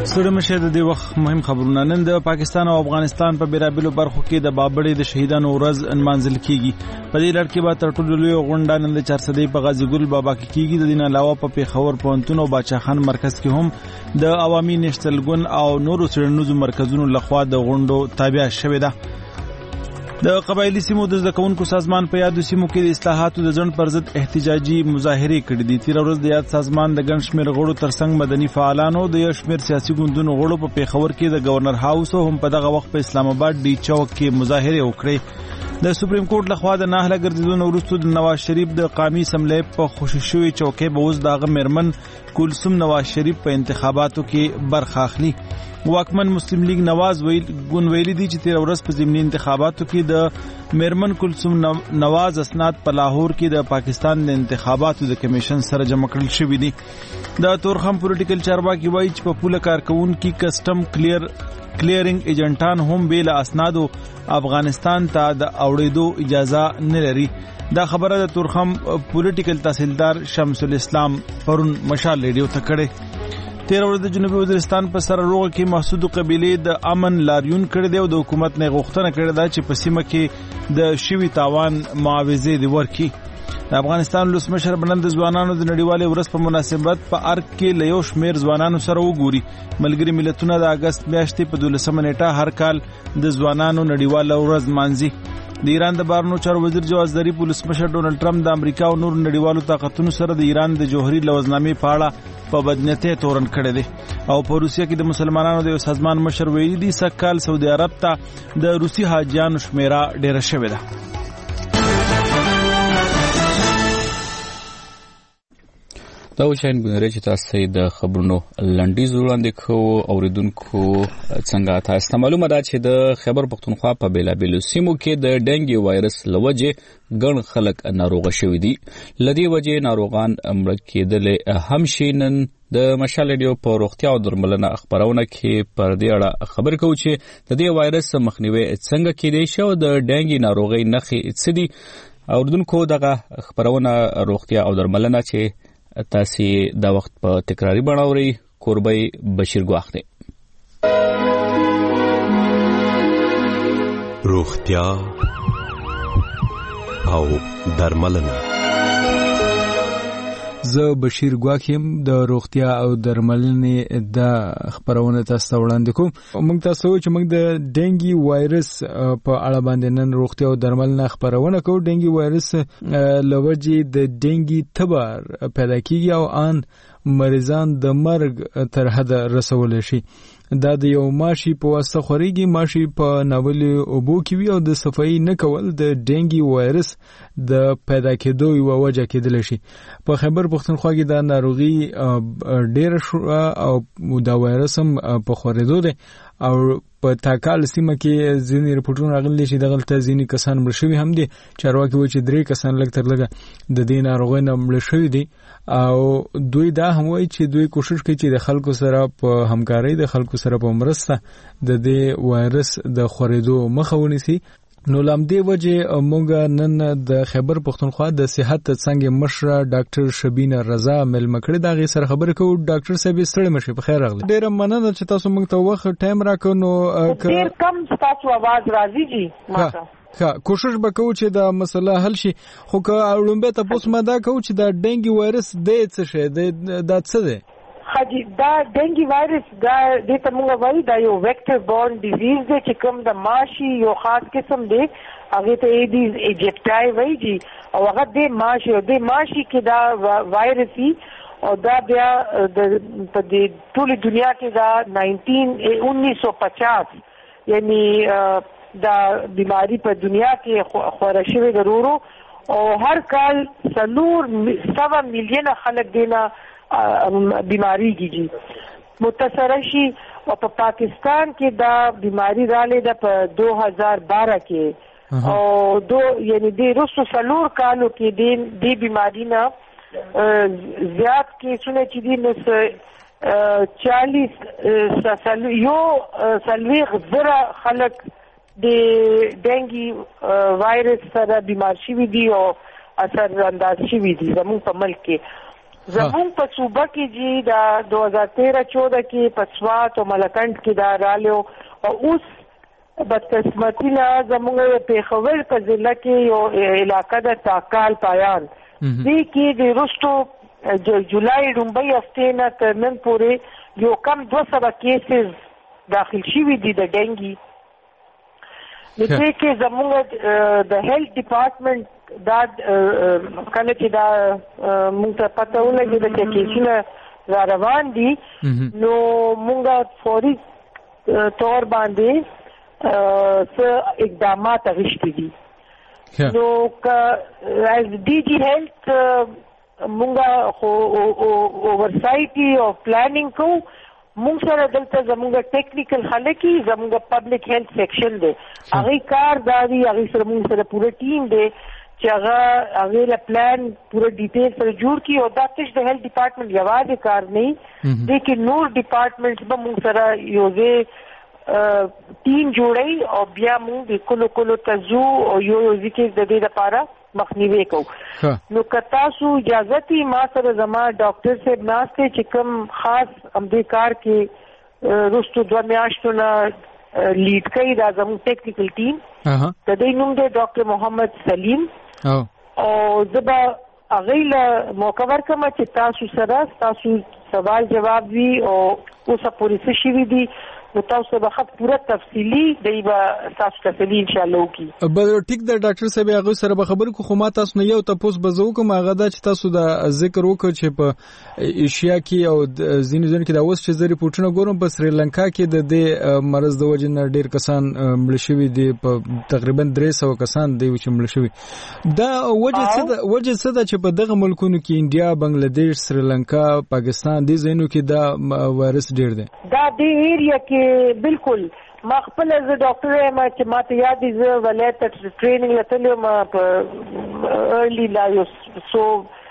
سره مشه د دې وخت مهم خبرونه. نن د پاکستان او افغانستان په بیلابیلو برخو کې د بابړې د شهیدانو ورځ نمانځل کیږي. په دې لړ کې به تر ټولو لوی غونډه نن د 400 په غازی ګل بابا کې کیږي. د دین علاوه په پیښور پوهنتون او باچا خان مرکز کې هم د عوامي نشتلګون او نورو څېړنیزو مرکزونو لخوا د غونډو تابع شوې ده. د قبایلی سیمو د ځکونکو سازمان په یادو سیمو کې د اصلاحاتو د ځند پر ضد احتجاجي مظاهرې کړې دي. تیر ورځ د یاد سازمان د ګڼ شمېر غړو ترڅنګ مدني فعالانو د یو شمېر سیاسي ګوندونو غړو په پیښور کې د گورنر هاوس هم په دغه وخت په اسلام آباد ډي چوک کې مظاهرې وکړې. د سپریم کورټ لخوا د نهله ګرځېدونو وروسته د نواز شریف د قامي اسمبلی په خوشي شوې چوکۍ به اوس دغه میرمن کلثوم نواز شریف په انتخاباتو کې برخه اخلي. واکمن مسلم لیگ نواز ویلي دي چې تیر ورځ په ضمني انتخاباتو کې د میرمن کلثوم نواز اسناد په لاهور کې د پاکستان د انتخاباتو د کمیشن سره جمع کړل شوي دي. د تورخم پولیټیکل چارواکي وایي چې په پوله کارکونکي کسټم کلیرینګ ایجنټان هم بیل اسنادو افغانستان ته د اوړېدو اجازه نه لري. دا خبره د تورخم پولیټیکل تحصیلدار شمس الاسلام پرون مشال ریډیو ته کړې. تیر ورځ د جنوبي وزیرستان په سره روغه کې محسود قبیلې د امن لاریون کړی دی او د حکومت نه غوښتنه کړې ده چې په سیمه کې د شوي تاوان معاوضې دی ورکړي. د افغانستان ولسمشر بلند ځوانانو د نړیوالې ورځ په مناسبت په ارګ کې له یو شمېر ځوانانو سره وګوري. ملګري ملتونه د اگست میاشتې په 12 نیټه هر کال د ځوانانو نړیواله ورځ مانځي. د ایران د بهرنیو چارو وزیر جواز ظریف ولسمشر ډونالډ ټرمپ د امریکا او نورو نړیوالو طاقتونو سره د ایران د جوهري لوزنامې په اړه په بدنیتۍ تورن کړی دی. او په روسیه کې د مسلمانانو د یو سازمان مشر ویلي دی سږ سعودي عرب ته د روسي حاجیانو شمیره ډیره شوې ده. دا وشین ګنره چې تاسو د خبرونو لنډیز وړاندې کوو اوریدونکو څنګه تاسو معلومه ده چې د خیبر پختونخوا په بیلابیلو سیمو کې د ډنګي وایرس لوجه ګڼ خلک ناروغه شوي دي. لدی وجه ناروغان مړه کېدل هم شینن د مشال ریډیو په روغتیا او درملنه خبرونه کې پر دې اړه خبر کوي چې د دې وایرس مخنیوي څنګه کېدای شي او د ډنګي ناروغي نښې څه دي. اوریدونکو دغه خبرونه روغتیا او درملنه چې تاسو دا وخت په تکراری بڼه اورئ. کوربی بشیر ګواخ دی. روغتیا او درملنه. زه بشیر ګواکیم د روغتیا او درملنې د خبرونه تاسو وړاندې کوم. موږ تاسو چې موږ د ډنګي وایرس په اړه باندې نن روغتیا او درملنه خبرونه کوو. ډنګي وایرس لوجه د ډنګي تبر پیدا کیږي او ان مریضان د مرګ تر حد رسول شي. دا د یو ماشي په واسطه خوريږي. ماشي په ناولي اوبو کې وي او د صفائی نه کول د ډنګي وایرس د پیدا کېدو یو وجه کېدل شي. په خیبر پختونخوا کې دا ناروغي ډېر شو او دا وایرس هم په خورېدو دی او په تاکال سیمه کې ځینې رپورټونه راغلي چې دغلته ځینې کسان مړه شوي هم دي. چارواکي وایي چې 3 کسان لږ تر لږه د دې ناروغۍ نه مړه شوي دي او دوی دا هم وایي چې دوی کوشش کوي چې د خلکو سره په همکارۍ د خلکو سره په مرسته د دې وایرس د خورېدو مخه ونیسي. نو لامدې وجه موږ نن د خیبر پختونخوا د صحت څنګه مشره ډاکټر شبینه رضا ملمه کړې دا غي سره خبرې کوو. ډاکټر صاحب ستړي مشه په خیر راغلی. ډېر مننه چې تاسو موږ ته وخت ټایم راکړو. نو ډېر کم تاسو आवाज راځي جی ماته کوشش وکړو چې دا مسله حل شي. خو که اړومبه تاسو ما دا کوو چې دا ډنګي وایرس د څه شي دا څه دی؟ حاجی دا ډنګي وایرس دا د تمغه وایي دا یو ویکټر بورن ډیزیز دی چې کوم د ماشي یو خاص قسم دی هغه ته ایډیز ایجپټای وایي جی او هغه د ماشي کې دا وایرسي او دا بیا په دې ټول دنیا کې دا 1950 یعنی دا بیماری په دنیا کې خورا شوی ضرورو او هر کال 100 میلیون خلک دینا بیماری کی متصر شي او په پاکستان کې دا بیماری رااله ده په 2012 کې او یعنی د روسو سلور کالو کې د بیماری نه زیات کیسونه چې دي نو 40 یو سلویغ زره خلک د ډنګي وایرس سره بیمار شوي دي او اثر انداز شوي دي زموږ په ملک کې. زمون په صوبه کې جی دا 2013-14 کې پسوات او ملکند کې دا رالو او اوس بدقسمتی نه زمونږ پیښور په ضلع کې یو علاقه د تاکال پایان دې کې د رستو جولای لومبۍ هفتې نه تر نن پورې یو کم 200 کیسز داخل شوي دي د ډنګي. نو دې کې زمونږ د هیلث ډپارټمنټ دا کله چې دا مونږ ته پته ولګي چې کیسونه را روان دي نو مونږ فوري تور باندې څه اقدامات اخیستي دي. نو as DG Health مونږه خو اوورسایټي او پلانینګ کو مونږ سره دلته زمونږ ټیکنیکل خلک زمونږ پبلک هیلث سیکشن دی هغه کار داري هغه سره مونږ سره پوره ټیم دی چې هغه له پلان پوره ډیټیل سره جوړ کی او دا چې د هیلث ډپارټمنټ یوازې کار نه دی کې نور ډپارټمنټس به مونږ سره یو ټیم جوړي او بیا موږ د کلو تزو او یو ځکه د دې لپاره مخنیوي کوو. نو کتا سو اجازه ما سره زما ډاکټر صاحب ناشته چې کوم خاص امدې کار کې رستو 2 میاشتو نه لیډ کوي دا زموږ ټیکنیکل ټیم د دې نوم دی ډاکټر محمد سلیم او زبا اغیله موقع ورکړم چې تاسو سره تاسو سوال جواب وی او اوسه پولیس شي وی دي نو تاسو به خط پوره تفصیلی دیبا تاسو ته ان شاء الله وکي. به ټیک د ډاکټر صاحب هغه سره به خبر کو خو ما تاسو نه یو تاسو به زو کوم هغه دا چې تاسو د ذکر وکړ چې په ایشیا کې او ځینې کې دا اوس چې زری پورټونه ګورم په سریلانکا کې د دې مرز د وجې نه ډیر کسان مړ شوي دي په تقریبا 300 کسان دی چې مړ شوي دا وجه څه ده چې په دغه ملکونو کې انډیا بنگلاديش سریلانکا پاکستان دې ځینو کې دا وایرس ډیر دی دا د ایریا کې بالکل ما خپل از ډاکټر ما چې ما ته یاد دي زه ولایت ټریننګ لته ما په ارلی لایوس سو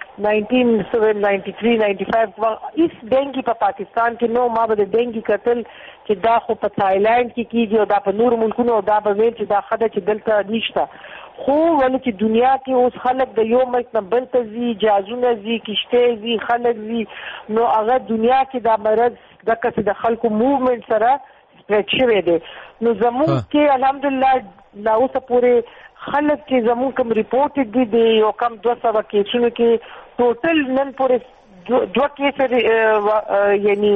1993-95 اس ډنګي په پاکستان کې نو ما به ډنګي قتل چې دا خو په تایلند کې کیږي او دا په نور ملکونو دا به ویل چې دا خدای چې دلته نشته خو ولې چې دنیا کې اوس خلک د یو ملک نه بل ته ځي جازونه ځي کشته ځي خلک ځي نو هغه دنیا کې دا مرض د کس د خلکو موومنت سره سپریډ شوی دی نو زموږ کې الحمدلله لا اوسه پورې خلک چې زموږ کوم ریپورټ دي یو کم 200 کیسونو کې ټوټل نن پورې 2 کیس یعنی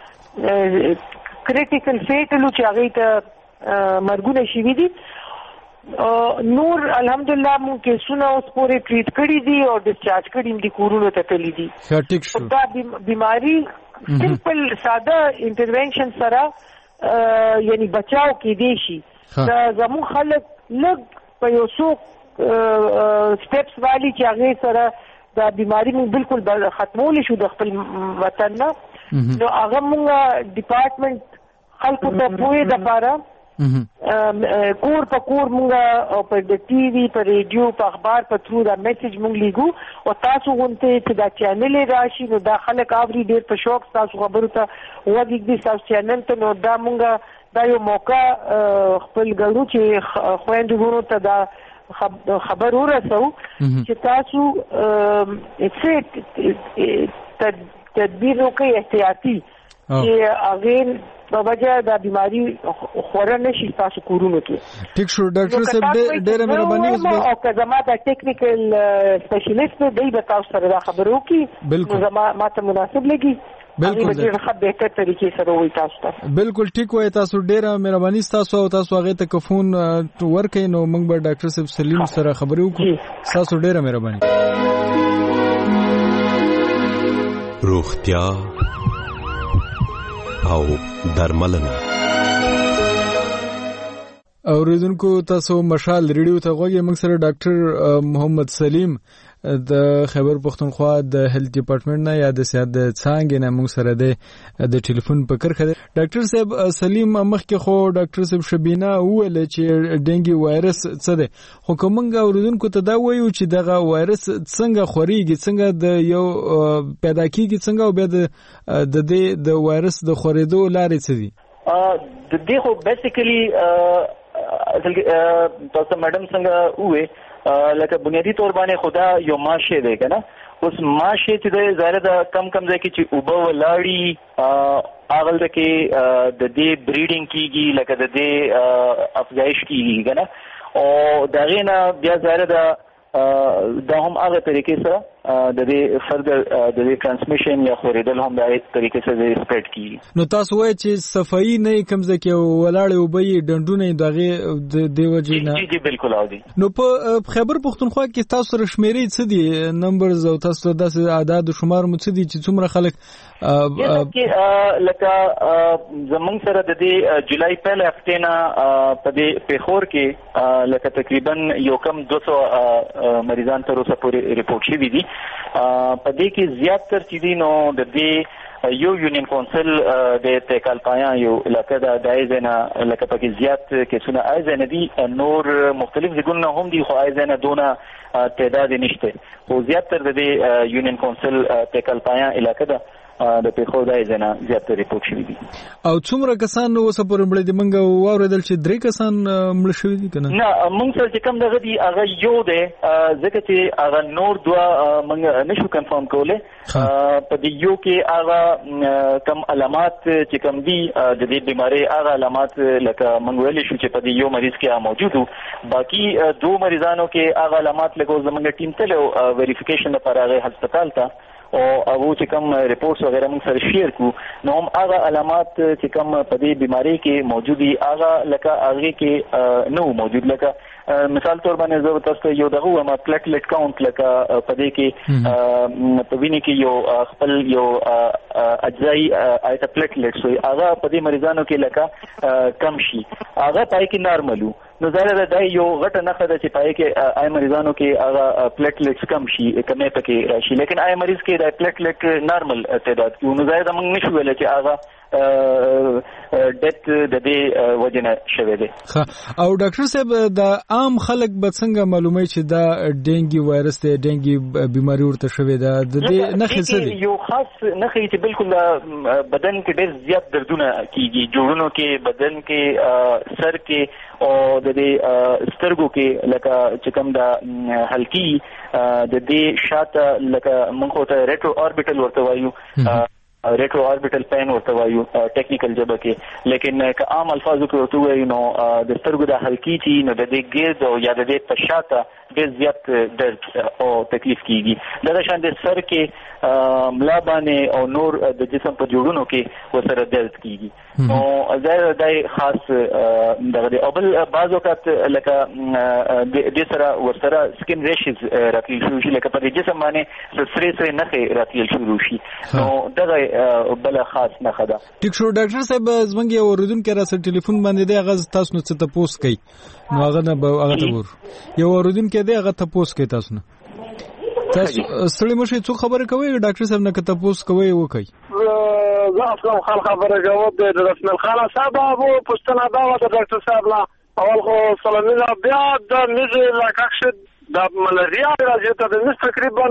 کریټیکل فیټلو چې هغه ته مرګونه شوي دي نور الحمدلله مونږ کیسونه اوس پورې ټریټ کړي دي او ډسچارج کړي دي کورونو ته تللی دي دا بیماری سمپل ساده انټرونشن سره یعنی بچاو کې دی شي دا زموږ خلک لږ په یو څو سټیپس والی چې هغه سره دا بیماری مونږ بالکل ختمول شو د خپل وطن نه نو هغه مونږ ډپارټمنټ خلکو ته پوهې د لپاره کور په کور مونږ او په ټي وي په ریډیو په اخبار په تھرو دا میسج مونږ لیږو او تاسو غونته چې دا چینل راشي نو دا خلک اوري ډېر په شوق تاسو خبرو ته وګورئ تاسو چینل ته نو دا مونږ دا یو موقع خپل ګړو چې خويندګونو ته دا خبر ورسو چې تاسو تدبیر وکړئ احتیاطي چې هغه په وجه دا بیماری خورا نشي تاسو کورونو کې ټیک شو ډاکټر صاحب ډېر مهرباني او که زما دا ټیکنیکل سپیشلیست دی به تاسو سره دا خبرو کی زما ماته مناسب لګي بالکل ډېر ښه بهتر طریقې سره وي تاسو ته بالکل ټیک وای تاسو ډېر مهرباني تاسو او تاسو هغه ته کفون ورکې نو موږ به ډاکټر صاحب سلیم سره خبرو کوو تاسو ډېر مهرباني روغتیا او درملنه اوریدونکو تاسو مشال ریډیو ته غوږی موږ سره ډاکټر محمد سلیم د خیبر پختونخوا د هیلث ډپارټمنټ نه یا د صحت د څانګې نه موږ سره د ټلیفون په کرخه ده ډاکټر صاحب سلیم مخکې خو ډاکټر صاحب شبینه وویل چې ډنګي وایرس څه ده خو کومنګ اوریدونکو ته دا وایو چې دغه وایرس څنګه خوريږي څنګه د یو پیدا کیږي څنګه او بیا د وایرس د خورېدو لارې څه دي د دې خو بیسیکلی اصل کې تاسو میډم څنګه وې لکه بنیادی تور باندې خدا یو ماشه دی کنه اوس ماشه چې د ظاهر د کم ځای کې چې اوبه ولاړی اغل د کې د دې بریډینګ کیږي لکه د دې افزایش کیږي کنه او دغه نه بیا ظاهر دا هم هغه طریقې سره د دې فردر د دې ترانسمیشن یا خورېدل هم د طریقې سره سپریډ کیږي. نو تاسو وایي چې صفائی نه کوم ځکه ولاړ او به ډندونه دغه د وجې نه جی بالکل او دي. نو په خیبر پختونخوا کې تاسو سره شمیرې څه دي نمبرز او تاسو داسې اعداد شمار مو څه دي چې څومره خلک لکه زمونږ سره د دې جولای پهله هفته نه په دې پیښور کې لکه تقریبا یو کم 200 مریضان تر اوسه پورې ریپورت شوي دي. په دې کې زیات تر چې دي نو د دې یو یونین کونسل د تکال پایا یو علاقه د دایزنه لکه پکې زیات کیسونه ایزنه دي نور مختلف ځګونه هم دي خو ایزنه دونه تعداد نشته خو زیات تر د دې یونین کونسل تکال پایا علاقه ده د پیښور دای زنه زیات ریپورت شوی دي. او څومره کسان نو اوسه پورې مړ دي منګه واوریدل چې 3 کسان مړ شوی دي کنه نه موږ سره چې کم دغه دي هغه یو دی ځکه چې هغه نور دوا موږ نشو کنفرم کوله په دې یو کې هغه کم علامات چې کم دي د دې بیماری هغه علامات لکه موږ ویل شو چې په دې یو مریض کې موجود وو باقي 2 مریضانو کې هغه علامات لکه زموږ ټیم ته ویریفیکیشن لپاره هغه هسپتال ته او هغه چې کوم ریپورټس وغیرہ موږ سره شیر کو نو هم هغه علامات چې کوم په دې بیماری کې موجودي هغه لکه هغه کې نو موجود لکه مثال تور باندې زه تاسو یو دغه ما پلیټلیټ کاونټ لکه په دې کې په وینې کې یو خپل یو اجزای ایت پلیټلیټس هغه په دې مریضانو کې لکه کم شي هغه پای کې نارملو نو ظاهر ده یو غټه نخښه ده چې پای کې آی مریضانو کې هغه پلیټلیټس کم شي کمې پکې راشي لیکن آی مریض کې د پلیټلیټ نارمل تعداد کې نو ظاهر ده موږ نشو ویل چې هغه ډیت د دې وجنه شوه دي. او ډاکټر صاحب د عام خلک به څنګه معلومه چې دا ډینګي وایرس دی ډینګي بیماری ورته شوه ده د دې نښې څه دي؟ یو خاص نښې چې بالکل بدن کې ډېر زیات دردونه کیږي جوړونو کې بدن کې سر کې او د دې سترګو کې لکه چې کوم د هلکی د دې شاته لکه موږ ته ریټرو اوربیټل ورته وایو ریټرو اوربیټل پین ورته وایو ټیکنیکل ژبه کې لیکن که عام الفاظو کې ورته وایو نو د سترګو د هلکی چې نو د دې ګرد او یا د دې په شاته ډېر زیات درد او تکلیف کیږي دغه شان د سر کې ملا باندې او نور د جسم په جوړونو کې وسره درد کیږي نو ظاهر دی خاص دغه او بل بعض وخت لکه د سره ورسره سکین ریشز راکېږي شو لکه په جسم باندې سره سره نخې راکېږي شروع شي نو دغه بل خاص نه خدا. ټیک شو ډاکټر صاحب زمونږ یو اوریدونکو را سره ټلیفون باندې دی هغه تاسو نو څه تاسو کوي نو هغه نه هغه ته ور یو اوریدونکو دی هغه تاسو کوي تاسو نه تاسو ستړي مشه څو خبره کوي ډاکټر صاحب نه که تاسو کوي وکي زه خپل خبره کوم د رسمل خان صاحب ابو پښتنه دا و د ډاکټر صاحب لا اول خو سلامونه بیا د نږدې لاکښ د ملاریا راځي ته د تقریبا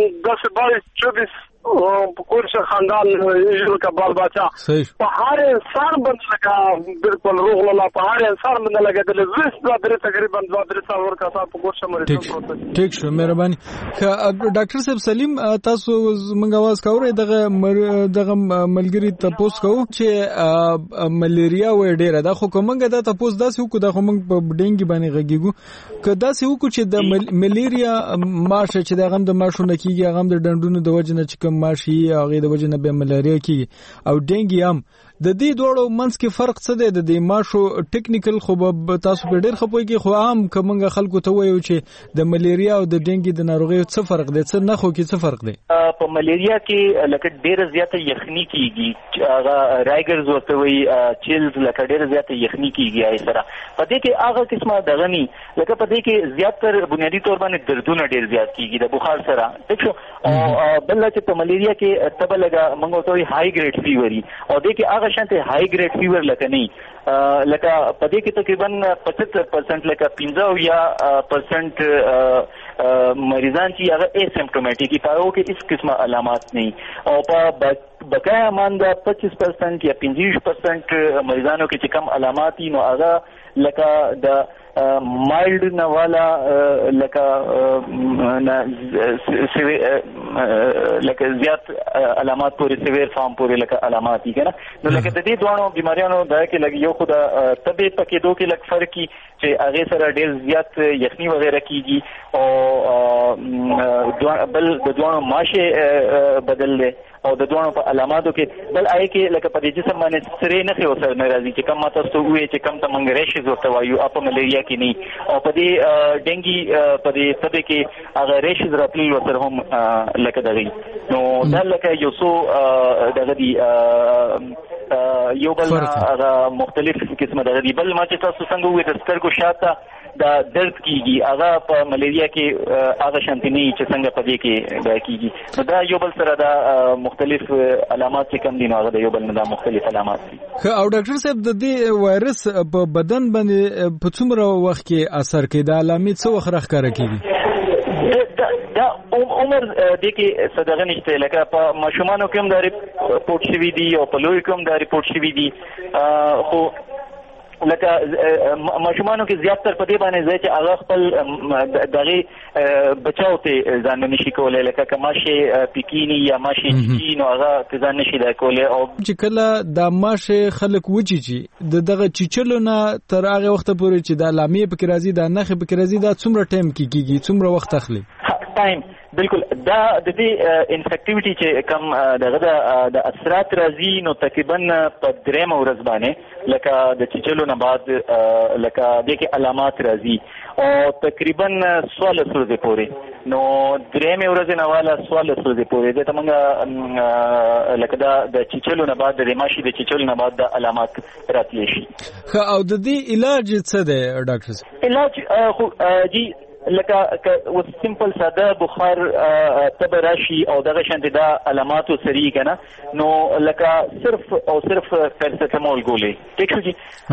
10-22 کورس خاندان یو کبال بچا په هر انسان باندې لکه بالکل روغ لا په هر انسان باندې لګیدل زړه د تقریبا 2-3 سال ورکا په کورس مریض ټیک شو مهرباني ډاکټر صاحب سلیم تاسو موږ आवाज کوي دغه ملګری تاسو کو چې ملیریا و ډیره دا خو کومګه دا تاسو داسې وکړه خو موږ په ډینګي باندې غږیږو که داسې وکړو چې د ملیریا ماشه چې د غم د ماشو نه کیږي غم د ډندونو د وجنه چې ماشي هغه د وجنه به ملاریا کیږي او ډینګي هم د دې دوړو منځ کې فرق څه دی د ماشو ټیکنیکل خو به تاسو په ډیر خپوي کې خو عام کومه خلکو ته وایو چې د ملیریا او د ډینګي د ناروغي څه فرق دی څه نه خو کې څه فرق دی په ملیریا کې لکه ډیر زیاته یخني کیږي هغه رایګرز ورته وایي چیلز لکه ډیر زیاته یخني کیږي آی سره په دې کې هغه قسمه دغني لکه په دې کې زیاتره بنیادی تور باندې دردونه ډیر زیات کیږي د بخار سره ٹھیک شو او بل چې په ملیریا کې تبه لګا موږ ته هاي ګریډ فیوري او دې کې هغه شانته هاي ګریډ فیور لکه نه لکه په دې کې تقریبا 75% لکه 15 یا % مریضان چې هغه اسیمپټومټیک په او کې هیڅ قسمه علامات نه او په بقایا مانده 25% یا 25% مریضانو کې چې کم علامات نو هغه لکه د مایلډ نه والا لکه زیات علامات پورې سیویر فارم پورې لکه علامات دي کنه نو لکه د دې دوه بیماریانو دا کې لګي یو خو د طبي پکې دوه کې لګ فرق کی چې هغه سره ډېر زیات یخني وغیرہ کیږي او بل د دوه ماشه بدل له او د دوه په علاماتو کې بل آی کې لکه په دې جسم باندې سره نه خو سره ناراضي چې کم ماته ستوي چې کم ته منګ ریشز ورته وایو اپ ملیریا کې نه او په دې ډنګي په دې طبي کې هغه ریشز راپلی ورته هم لکه دغه نو دا لکه یو څو دغه دی یو بل هغه مختلف قسمه دغه دی بل ما چې تاسو څنګه وې د سترګو شاته دا درد کیږي هغه په ملیریا کې هغه شانتنی چې څنګه په دې کې دا کیږي نو دا یو بل سره دا مختلف علامات چې کوم دي نو هغه د یو بل نه مختلف علامات دي او ډاکټر صاحب د دې وایرس په بدن باندې په څومره وخت کې اثر کوي دا علامات څو وخت راښکاره کیږي دا عمر د کې صدقه نشته لکه په ماشومانو کې هم دا ریپورت شوی دی او په لوی کې هم دا ریپورت شوی دی خو لکه ماشومانو کې زیات تر په دې باندې ځای چې هغه خپل دغه بچاو ته ځان نشي کولای لکه کماشه پیکینی یا ماشه چی نو هغه ځان نشي دا کولای او چې کله د ماشه خلک وچی چې دغه چیچلو نه تر هغه وخت پورې چې د علامې په کې راځي د نخې په کې راځي دا څومره ټایم کېږي څومره وخت اخلي ټایم بالکل دا د دې انفیکټیویټي چې کم دغه د اثرات راځي نو تقریبا په 3 ورځ باندې لکه د چیچلو نه بعد لکه د کې علامات راځي او تقریبا 16 ورځې پورې نو 3 ورځې نه والا 16 ورځې پورې د تمنګ لکه د چیچلو نه بعد د ماشي د چیچلو نه بعد د علامات راتلی شي او د دې علاج څه دی ډاکټر علاج خو جی لکه و سمپل ساده بخار تب راشي او دغه شانت دا علامات سری کنه نو لکه صرف او صرف پیراسیټامول ګولې ٹھیک شو جی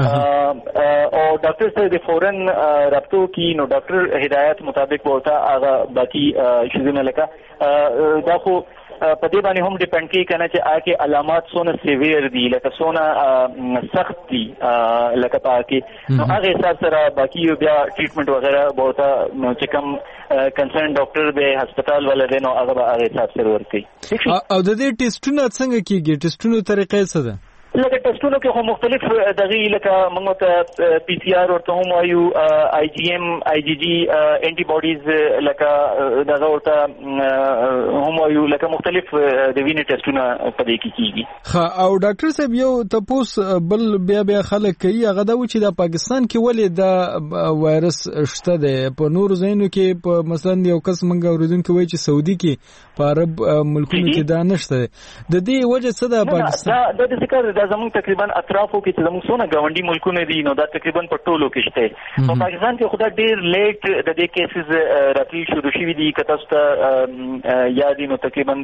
او ډاکټر سره د فورن رابطو کی نو ډاکټر هدایت مطابق بولتا هغه باقی شذونه لکه دا خو په دې باندې هم ډیپند کوي کنه چې آکه علامات سونه سیویر دي لکه سونه سخت دي لکه پاکي نو هغه حساب سره باقی بیا ټریټمنټ وغیرہ بولتا نو چې کوم کنسرن ډاکټر به هسپتال ولر نو هغه هغه حساب سره ورکي او د دې ټیسټونو څنګه کیږي ټیسټونو طریقې څه ده لکه ټیسټونو کې خو مختلف دغه لکه موږ ته پی سی آر ورته هم وایو آی جی ایم آی جی جی انټي باډیز لکه دغه ورته هم وایو لکه مختلف د وینې ټیسټونه په دې کې کیږي او ډاکټر صاحب یو تاسو بل بیا خلک کوي هغه دا و چې د پاکستان کې ولې د وایرس شته ده په نور ځایونو کې په مثلا یو کس منګه اوریدونکو وایي چې سعودي کې په عرب ملکونو کې دا نشته د دې وجه څه ده پاکستان د ذکر زموږ تقریبا اطرافو کې چې زموږ څونه گاونډي ملکونه دي نو دا تقریبا په ټولو کې شته په پاکستان کې خدای ډیر لیټ د دې کیسز راتلی شروع شوي دي که تاسو ته یاد نو تقریبا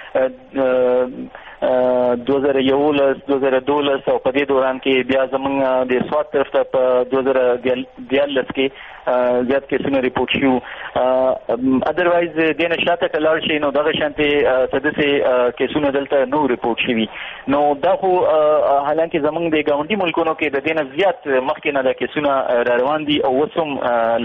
د 2011 2012 او په دې دوران کې بیا زموږ د سواد طرف ته په 2014 کې زیات کیسونه ریپورت شو ادروایز دینه شاته کلار شي نو دغه شانته سدسه کیسونه دلته نو ریپورت شوي نو دا خو حالانکه زموږ د ګاونډي ملکونو کې د دینه زیات مخکې نه د کیسونه روان دي او وسوم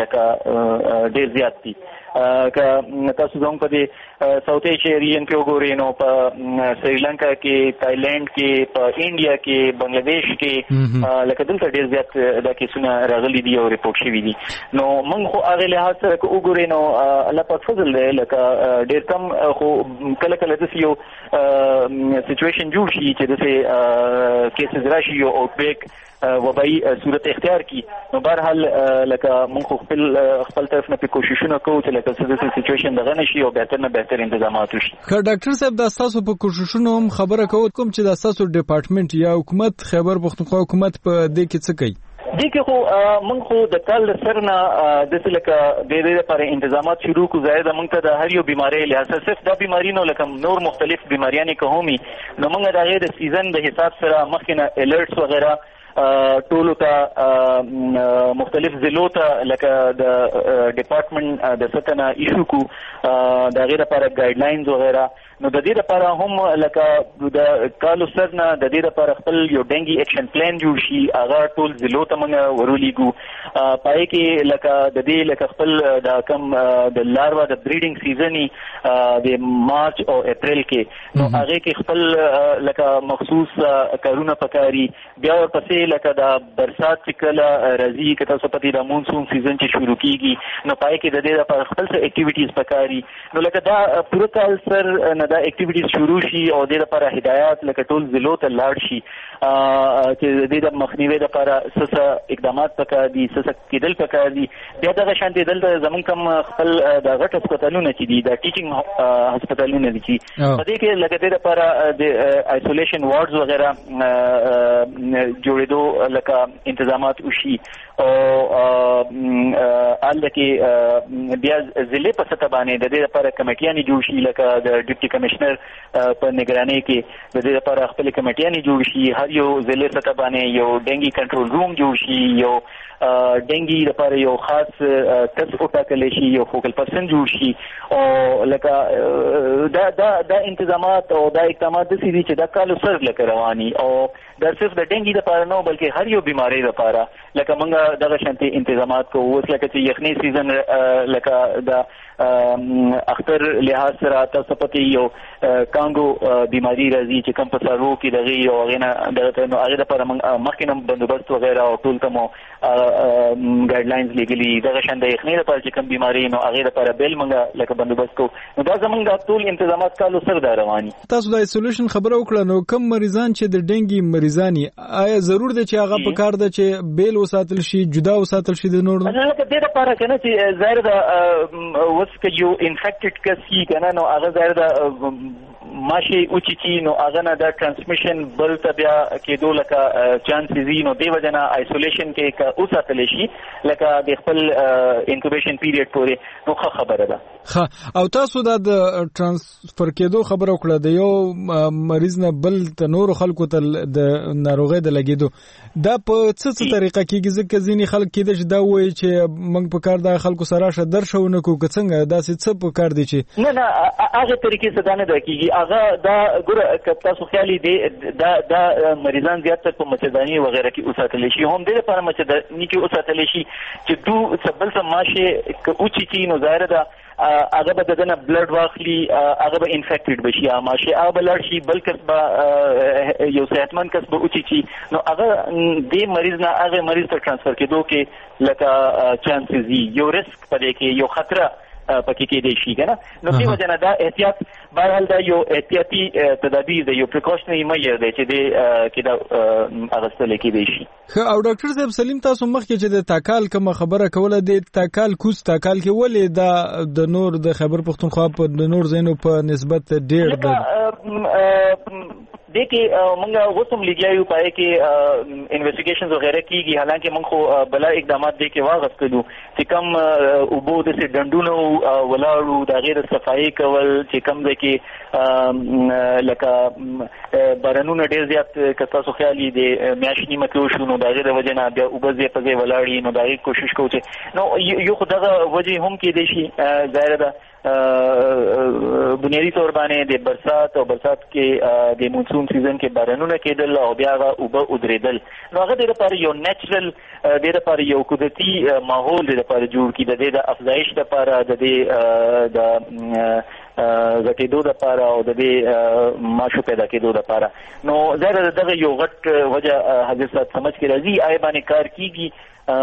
لکه ډیر زیات دي که تاسو زموږ په دې ساوث ایشیا ریجن کې وګورئ نو په سریلانکا کې تایلند کې په انډیا کې بنگلاديش کې لکه دلته ډیر زیات د کیسونه راغلي دي او ریپورت شوي دي نو موږ خو هغه لحاظ سره وګورئ نو الله پاک فضل دی لکه ډیر کم خو کله کله د یو سچويشن جوړ شي چې د کیسز راشي او اوټ بریک وبای صورت اختیار کی نو بهرحال لکه موږ خپل طرف نه په کوششونه کوو چې لکه څه سچويشن دغه نشي او بهتر نه بهتر تنظیمات وشي که ډاکټر صاحب د تاسو په کوششونو هم خبره کوم چې د تاسو ډپارټمنټ یا حکومت خیبر پختونخوا حکومت په دې کې څه کوي دې کې خو موږ خو د کال سرنا د څه لکه د دې لپاره تنظیمات شروع کو زائد موږ ته د هر یو بیماری له اساس د بیماری نو لکه نور مختلف بیماریاں کومي نو موږ د غیر سیزن د حساب سره مخکنه الرټس وغیرہ ټولو ته مختلف ضلعو ته لکه د ډپارټمنټ د سطحه ایشو کو د غیر لپاره ګایډ لاینز وغیرہ. نو د دې لپاره هم لکه د کالو سر نه د دې لپاره خپل یو ډنګي اکشن پلان جوړ شي، هغه ټول ضلعو ته موږ ورولېږو. پای کې لکه د دې لکه خپل د کم د لاروا د بریډینګ سیزن د مارچ او اپریل کې، نو هغه کې خپل لکه مخصوص کارونه پکاري. بیا ورپسې لکه د برسات چې کله راځي، که تاسو پته د مونسون سیزن چې شروع کیږي، نو پای کې د دې لپاره خپل څه اکټیویټیز پکاري. نو لکه دا پوره کال سر دا اکټیویټیز شروع شي او د لپاره هدایات لکه ټول ضلعو ته لاړ شي چې د مخنیوي لپاره څه اقدامات پکار دي، څه کېدل پکار دي. بیا دغه شانتي دلته زمونږ کوم خپل د غټ هسپتالونه چې دي، د ټیچینګ هسپتالونه دي چې په دې کې لکه د لپاره د آیسولیشن وارډز وغیرہ جوړېدو لکه انتظامات وشي. او الته کې بیا ضلع په سطح باندې د دې لپاره کمیټیانې جوړ شي، لکه د ډیپټي کمشنر په نگرانۍ کې د دې لپاره خپل کمیټیانې جوړ شي. هر یو ضلع سطح باندې یو ډنګي کنټرول روم جوړ شي، یو ډنګي لپاره یو خاص کس وټاکل شي، یو فوکل پرسن جوړ شي. او لکه دا انتظامات او دا اقدامات داسې دي چې دا کالو سر لکه رواني، او دا صرف د ډنګي لپاره نه بلکې هر یو بیماری لپاره لکه موږ دغه شانتي انتظامات کوو. اوس لکه چې یخني سیزن لکه د اختر لحاظ سره تاسو پته یو کانګو بیماری راځي چې کوم په سارو کې دغه یو غینه دغه هغه لپاره مخکې نم بندوبست وغیرہ او ټول کوم ګایډ لاینز لګلي. دغه شان د یخني لپاره چې کوم بیماری نو هغه لپاره بیل موږ لکه بندوبست کوو. نو دا زموږ د ټول انتظامات کالو سر دا رواني. تاسو د ایسولیشن خبره وکړه، نو کوم مریضان چې د ډنګي مریضانی آیا ضرور دی چې هغه په کار ده چې بیل وساتل شي، جدا وساتل شي د نور نه؟ لکه دې لپاره کنه چې ظاهر ده اوس که یو انفیکټډ کس شي کنه، نو هغه ظاهر ده ماشي اوچی نو هغه نه د ترانسمیشن بل ته بیا کېدو لکه چانسز نو دی وجنه آیسولیشن کې که وساتل شي لکه د خپل انکوبیشن پیریډ پورې، نو خبره ده. او تاسو د ترانسفر کېدو خبره وکړه، د یو مریض نه بل ته نور خلکو ته د ناروغۍ د لګېدو، دا په څه طریقه کېږي؟ ځکه ځینې خلک کېدای شي دا وایي چې موږ په کار د خلکو سره راشه درشه ونه کوو، که څنګه داسې څه په کار دی چې نه هغه طریقې څه دا نه ده کېږي. هغه دا ګوره که تاسو خیالي دی دا مریضان زیات تر په مچداني وغیرہ کې وساتلی شي، هم دې لپاره مچداني کې وساتلی شي چې دو بل څه ماشې که اوچیچي نو ظاهره ده هغه به دنه بلډ واخلي، هغه به انفیکټډ بشي، ماشې هغه به لاړ شي، بل کس به یو صحتمند کس به اوچیچي، نو هغه دې مریض نه هغه مریض ته ترانسفر کېدو کې لکه چانسز یو ریسک پدې کې یو خطره پکې کېدای شي کنه. نو دې وجه نه دا احتیاط بهرحال دا یو احتیاطي تدابیر دی، یو پریکاشنري میجر دی چې دې کې دا اغوستل کېدای شي. او ډاکټر صاحب سلیم، تاسو مخکې چې د تاکال کوم خبره کوله، د تاکال کوز تاکال کې ولې دا د نور د خیبر پختونخوا په د نور زینو په نسبت ډېر ده؟ دیکھیں منگا غسم لګیاو پای کې انویسټیګیشنز وغیرہ کیږي، حالانکه موږ خو بلا اقدامات دي کې واغس کړو چې کم اوبو د سي ډندونو ولاړو د غیر صفایي کول چې کم ده کې لکه بارانونه ډیر زیات کتا سو خیالي دي میاشنی مکو شو نو د غیر وجنه بیا وبځي پځي ولاړی نو دغه کوشش کوو چې نو یو خدغه وجه هم کې دي شي ظاهر ده بنیادی طور باندې د برسات کې د مونسون سیزن کې بارانونه کېدل او بیا اوبه ودرېدل، نو هغه د لپاره یو نیچرل د لپاره یو قدرتي ماحول د لپاره جوړ کړي، د افزایش لپاره د غټېدو لپاره او د ماشو پیدا کېدو لپاره. نو ظاهر دغه یو غټ وجه حضرت سمجھ کې راځي آی باندې کار کیږي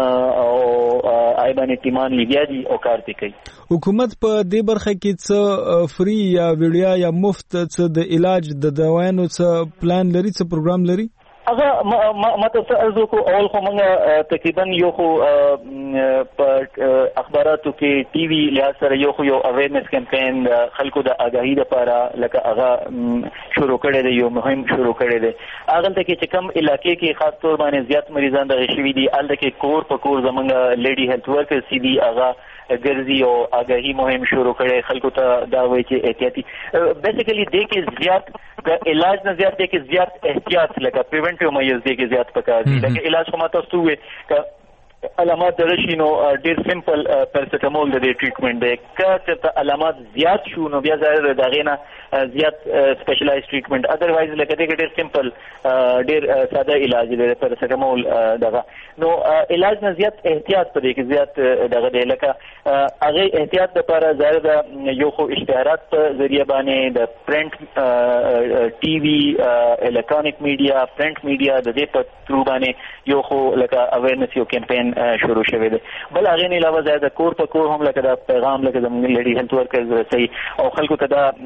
او آی باندې ټیمان لګیا دي او کار کوي. حکومت په دې برخه کې څه فری یا ویډیا یا مفت څه د علاج د دوايانو څه پلان لري، څه پروګرام لري؟ هغه ماته ارزو کو اول خو موږ تقریبا یو خو په اخباراتو کې ټي وي لحاظ سره یو اویرنس کمپاین خلکو د آگاهی لپاره لکه هغه شروع کړی دی، یو مهم شروع کړی دی. هغه ته کې چې کم علاقې کې خاص طور باندې زیات مریضان دغه شوي دي، هلته کې کور په کور زمونږ لیډي هیلث ورکرز چې دي هغه ګرځي او آگاهی مهم شروع کړي خلکو ته دا وایي چې احتیاطي بیسیکلی دې کې زیات د علاج نه زیات دې کې زیات احتیاط لکه پریونټ مایز دی کې زیات پکار دي لکه علاج کومه تاسو وې علامات درشي نو ډیر سمپل پیراسټامول د ټریټمنټ دی که علامات زیات شو نو بیا ظاهر دا غینه زیات سپیشلایز ټریټمنټ اذروایز لکه دغه ډیر سمپل ډیر ساده علاج دی پیراسټامول دغه نو علاج نه زیات احتیاط پدې کې زیات دغه دی لکه هغه احتیاط لپاره ظاهر دا یو خو اشتهارات په ذریعہ باندې د پرنٹ ټي وي الکترونیک میډیا پرنٹ میډیا د دې په ترو باندې یو خو لکه اویرنس یو کمپین شروع شوی دی بل هغه نه علاوه زیاده کور په کور هم لکه دا پیغام لکه زموږ لیډي هیلث ورکرز رسي او خلکو ته دا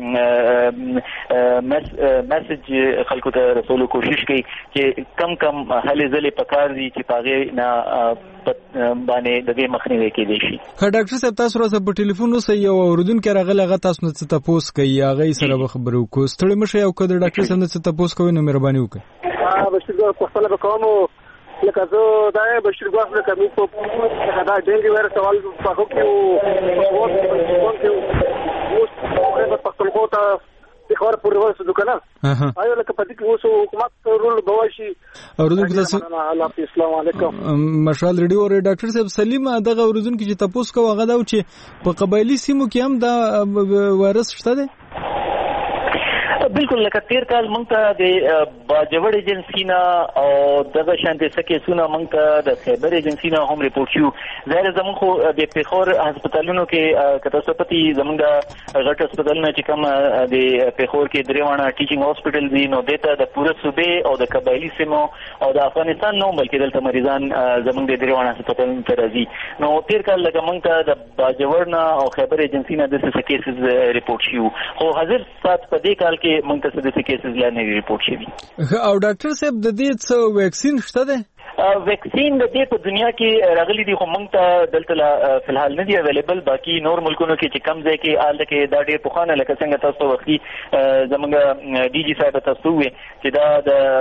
میسج خلکو ته رسولو کوشش کوي چې کم هلې ځلې پکار دي چې پاغه نه باندې د دې مخنیوي کېدی شي. ډاکټر صاحب تاسو راځه په ټلیفون وسه یو اوردونکو راغله غا تاسو نه څه تاسو کوي هغه سره خبرو کو ستړي مشه یو کده ډاکټر صاحب نه څه تاسو کوي نو مهرباني وکړئ. بشیر په خپل وکوم لکه زه دا بشیر ګواس نه کوم په دا ډنګي وایرس سوال په خو کې او په خپل کوته د خبر پر ورسې دوکنه آیا لکه په دې کې اوس حکومت رول بواشي اوردونکو تاسو السلام علیکم مشال ریډیو اور ډاکټر صاحب سلیم دغه اوردونکو چې تاسو کوه غدا او چې په قبایلی سیمو کې هم دا وایرس شته دی بالکل لکه تیر کال مونږ ته د باجوړ ایجنسی نه او دغه شانتي سکه سونه مونږ ته د خیبر ایجنسی نه هم ریپورت شو ظاهر زموږ خو د پیښور هسپتالونو کې کتاسپتی زموږ غټ هسپتالونه چې کوم د پیښور کې دریوانه ټیچینګ هاسپټل دی نو دته د پوره صوبې او د قبایلی سیمو او د افغانستان نو بلکې دلته مریضان زموږ د دریوانه هسپتالونو ته راځي نو تیر کال لکه مونږ ته د باجوړ نه او خیبر ایجنسی نه د کیسز ریپورت شو خو حاضر سات په دې کال کې مونږ ته د کیسز لا نه ریپورت شوی. او ډاکټر صاحب د دې څه ویکسین شته ده؟ ویکسین د دې په دنیا کې راغلي دي خو مونږ ته دلته فلحال نه دی اویلیبل باقي نور ملکونو کې چې کم ځای کې آل کې دا ډېر پخوانه لکه څنګه تاسو وختي زمونږ ډي جي صاحب تاسو وې چې دا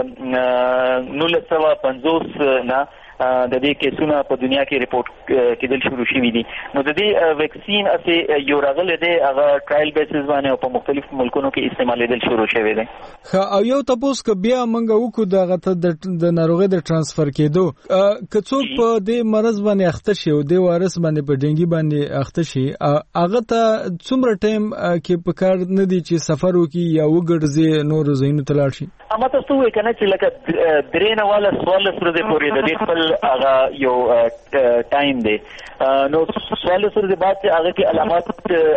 د 1950 نه د دې کیسونه په دنیا کې ریپورت کېدل شروع شوي دي نو د دې ویکسین اسې یو راغلی دی هغه ټرایل بیسز باندې او په مختلف ملکونو کې استعمالیدل شروع شوی دی. او یو تاسو که بیا موږ وکړو دغه ته د ناروغي د ترانسفر کېدو که څوک په دې مرض باندې اخته شي او د وایرس باندې په ډنګي باندې اخته شي هغه ته څومره ټایم کې په کار نه دی چې سفر وکړي یا وګرځي نور ځایونو ته لاړ شي؟ اما تاسو وایي کنه چې لکه درې نه والا 14 ورځې پورې د دې خپل هغه یو ټایم دی نو 14 ورځې بعد چې هغه کې علامات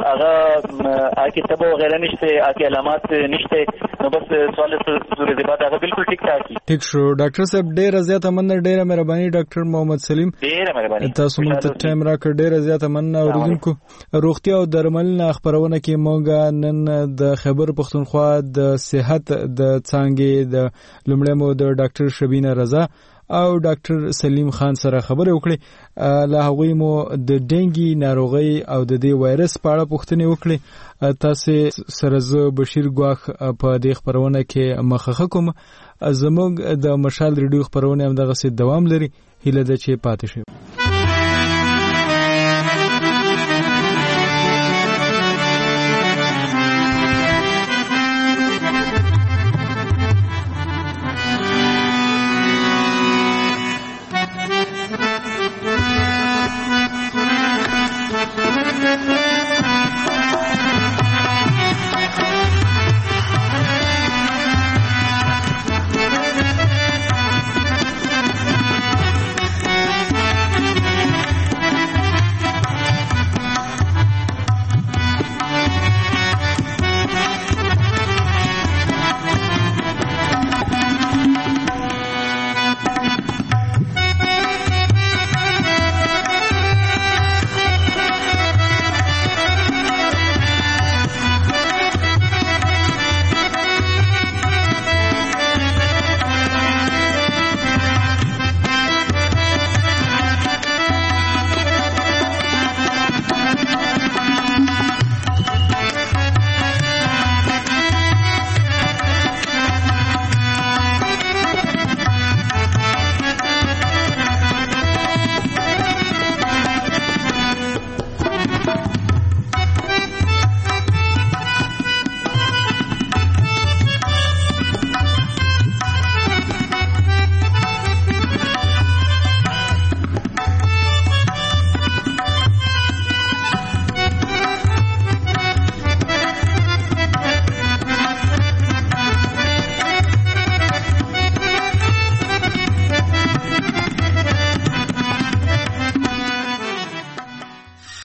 هغه کې تبو وغیرہ نشته هغه علامات نشته نو بس 14 ورځې بعد هغه بالکل ټیک ټاک دي. ټیک شو ډاکټر صاحب ډېر زیاته مننه ډېر مهرباني ډاکټر محمد سلیم ډېر مهرباني تاسو موږ ته ټایم راکړ ډېر زیاته مننه اوریدونکو روغتیا او درملنه خبرونه کې موږ نن د خیبر پښتونخوا د صحت د څانګې د لومړی مو د ډاکټر شبینه رضا او ډاکټر سلیم خان سره خبرې وکړې له هغوی مو د ډنګي ناروغي او د دې وایرس په اړه پوښتنې وکړې تاسو سره زه بشیر ګواخ په دې خبرونه کې مخه کوم زموږ د مشال ریډیو خبرونه هم دغه سي دوام لري هیله ده چې پاتې شي.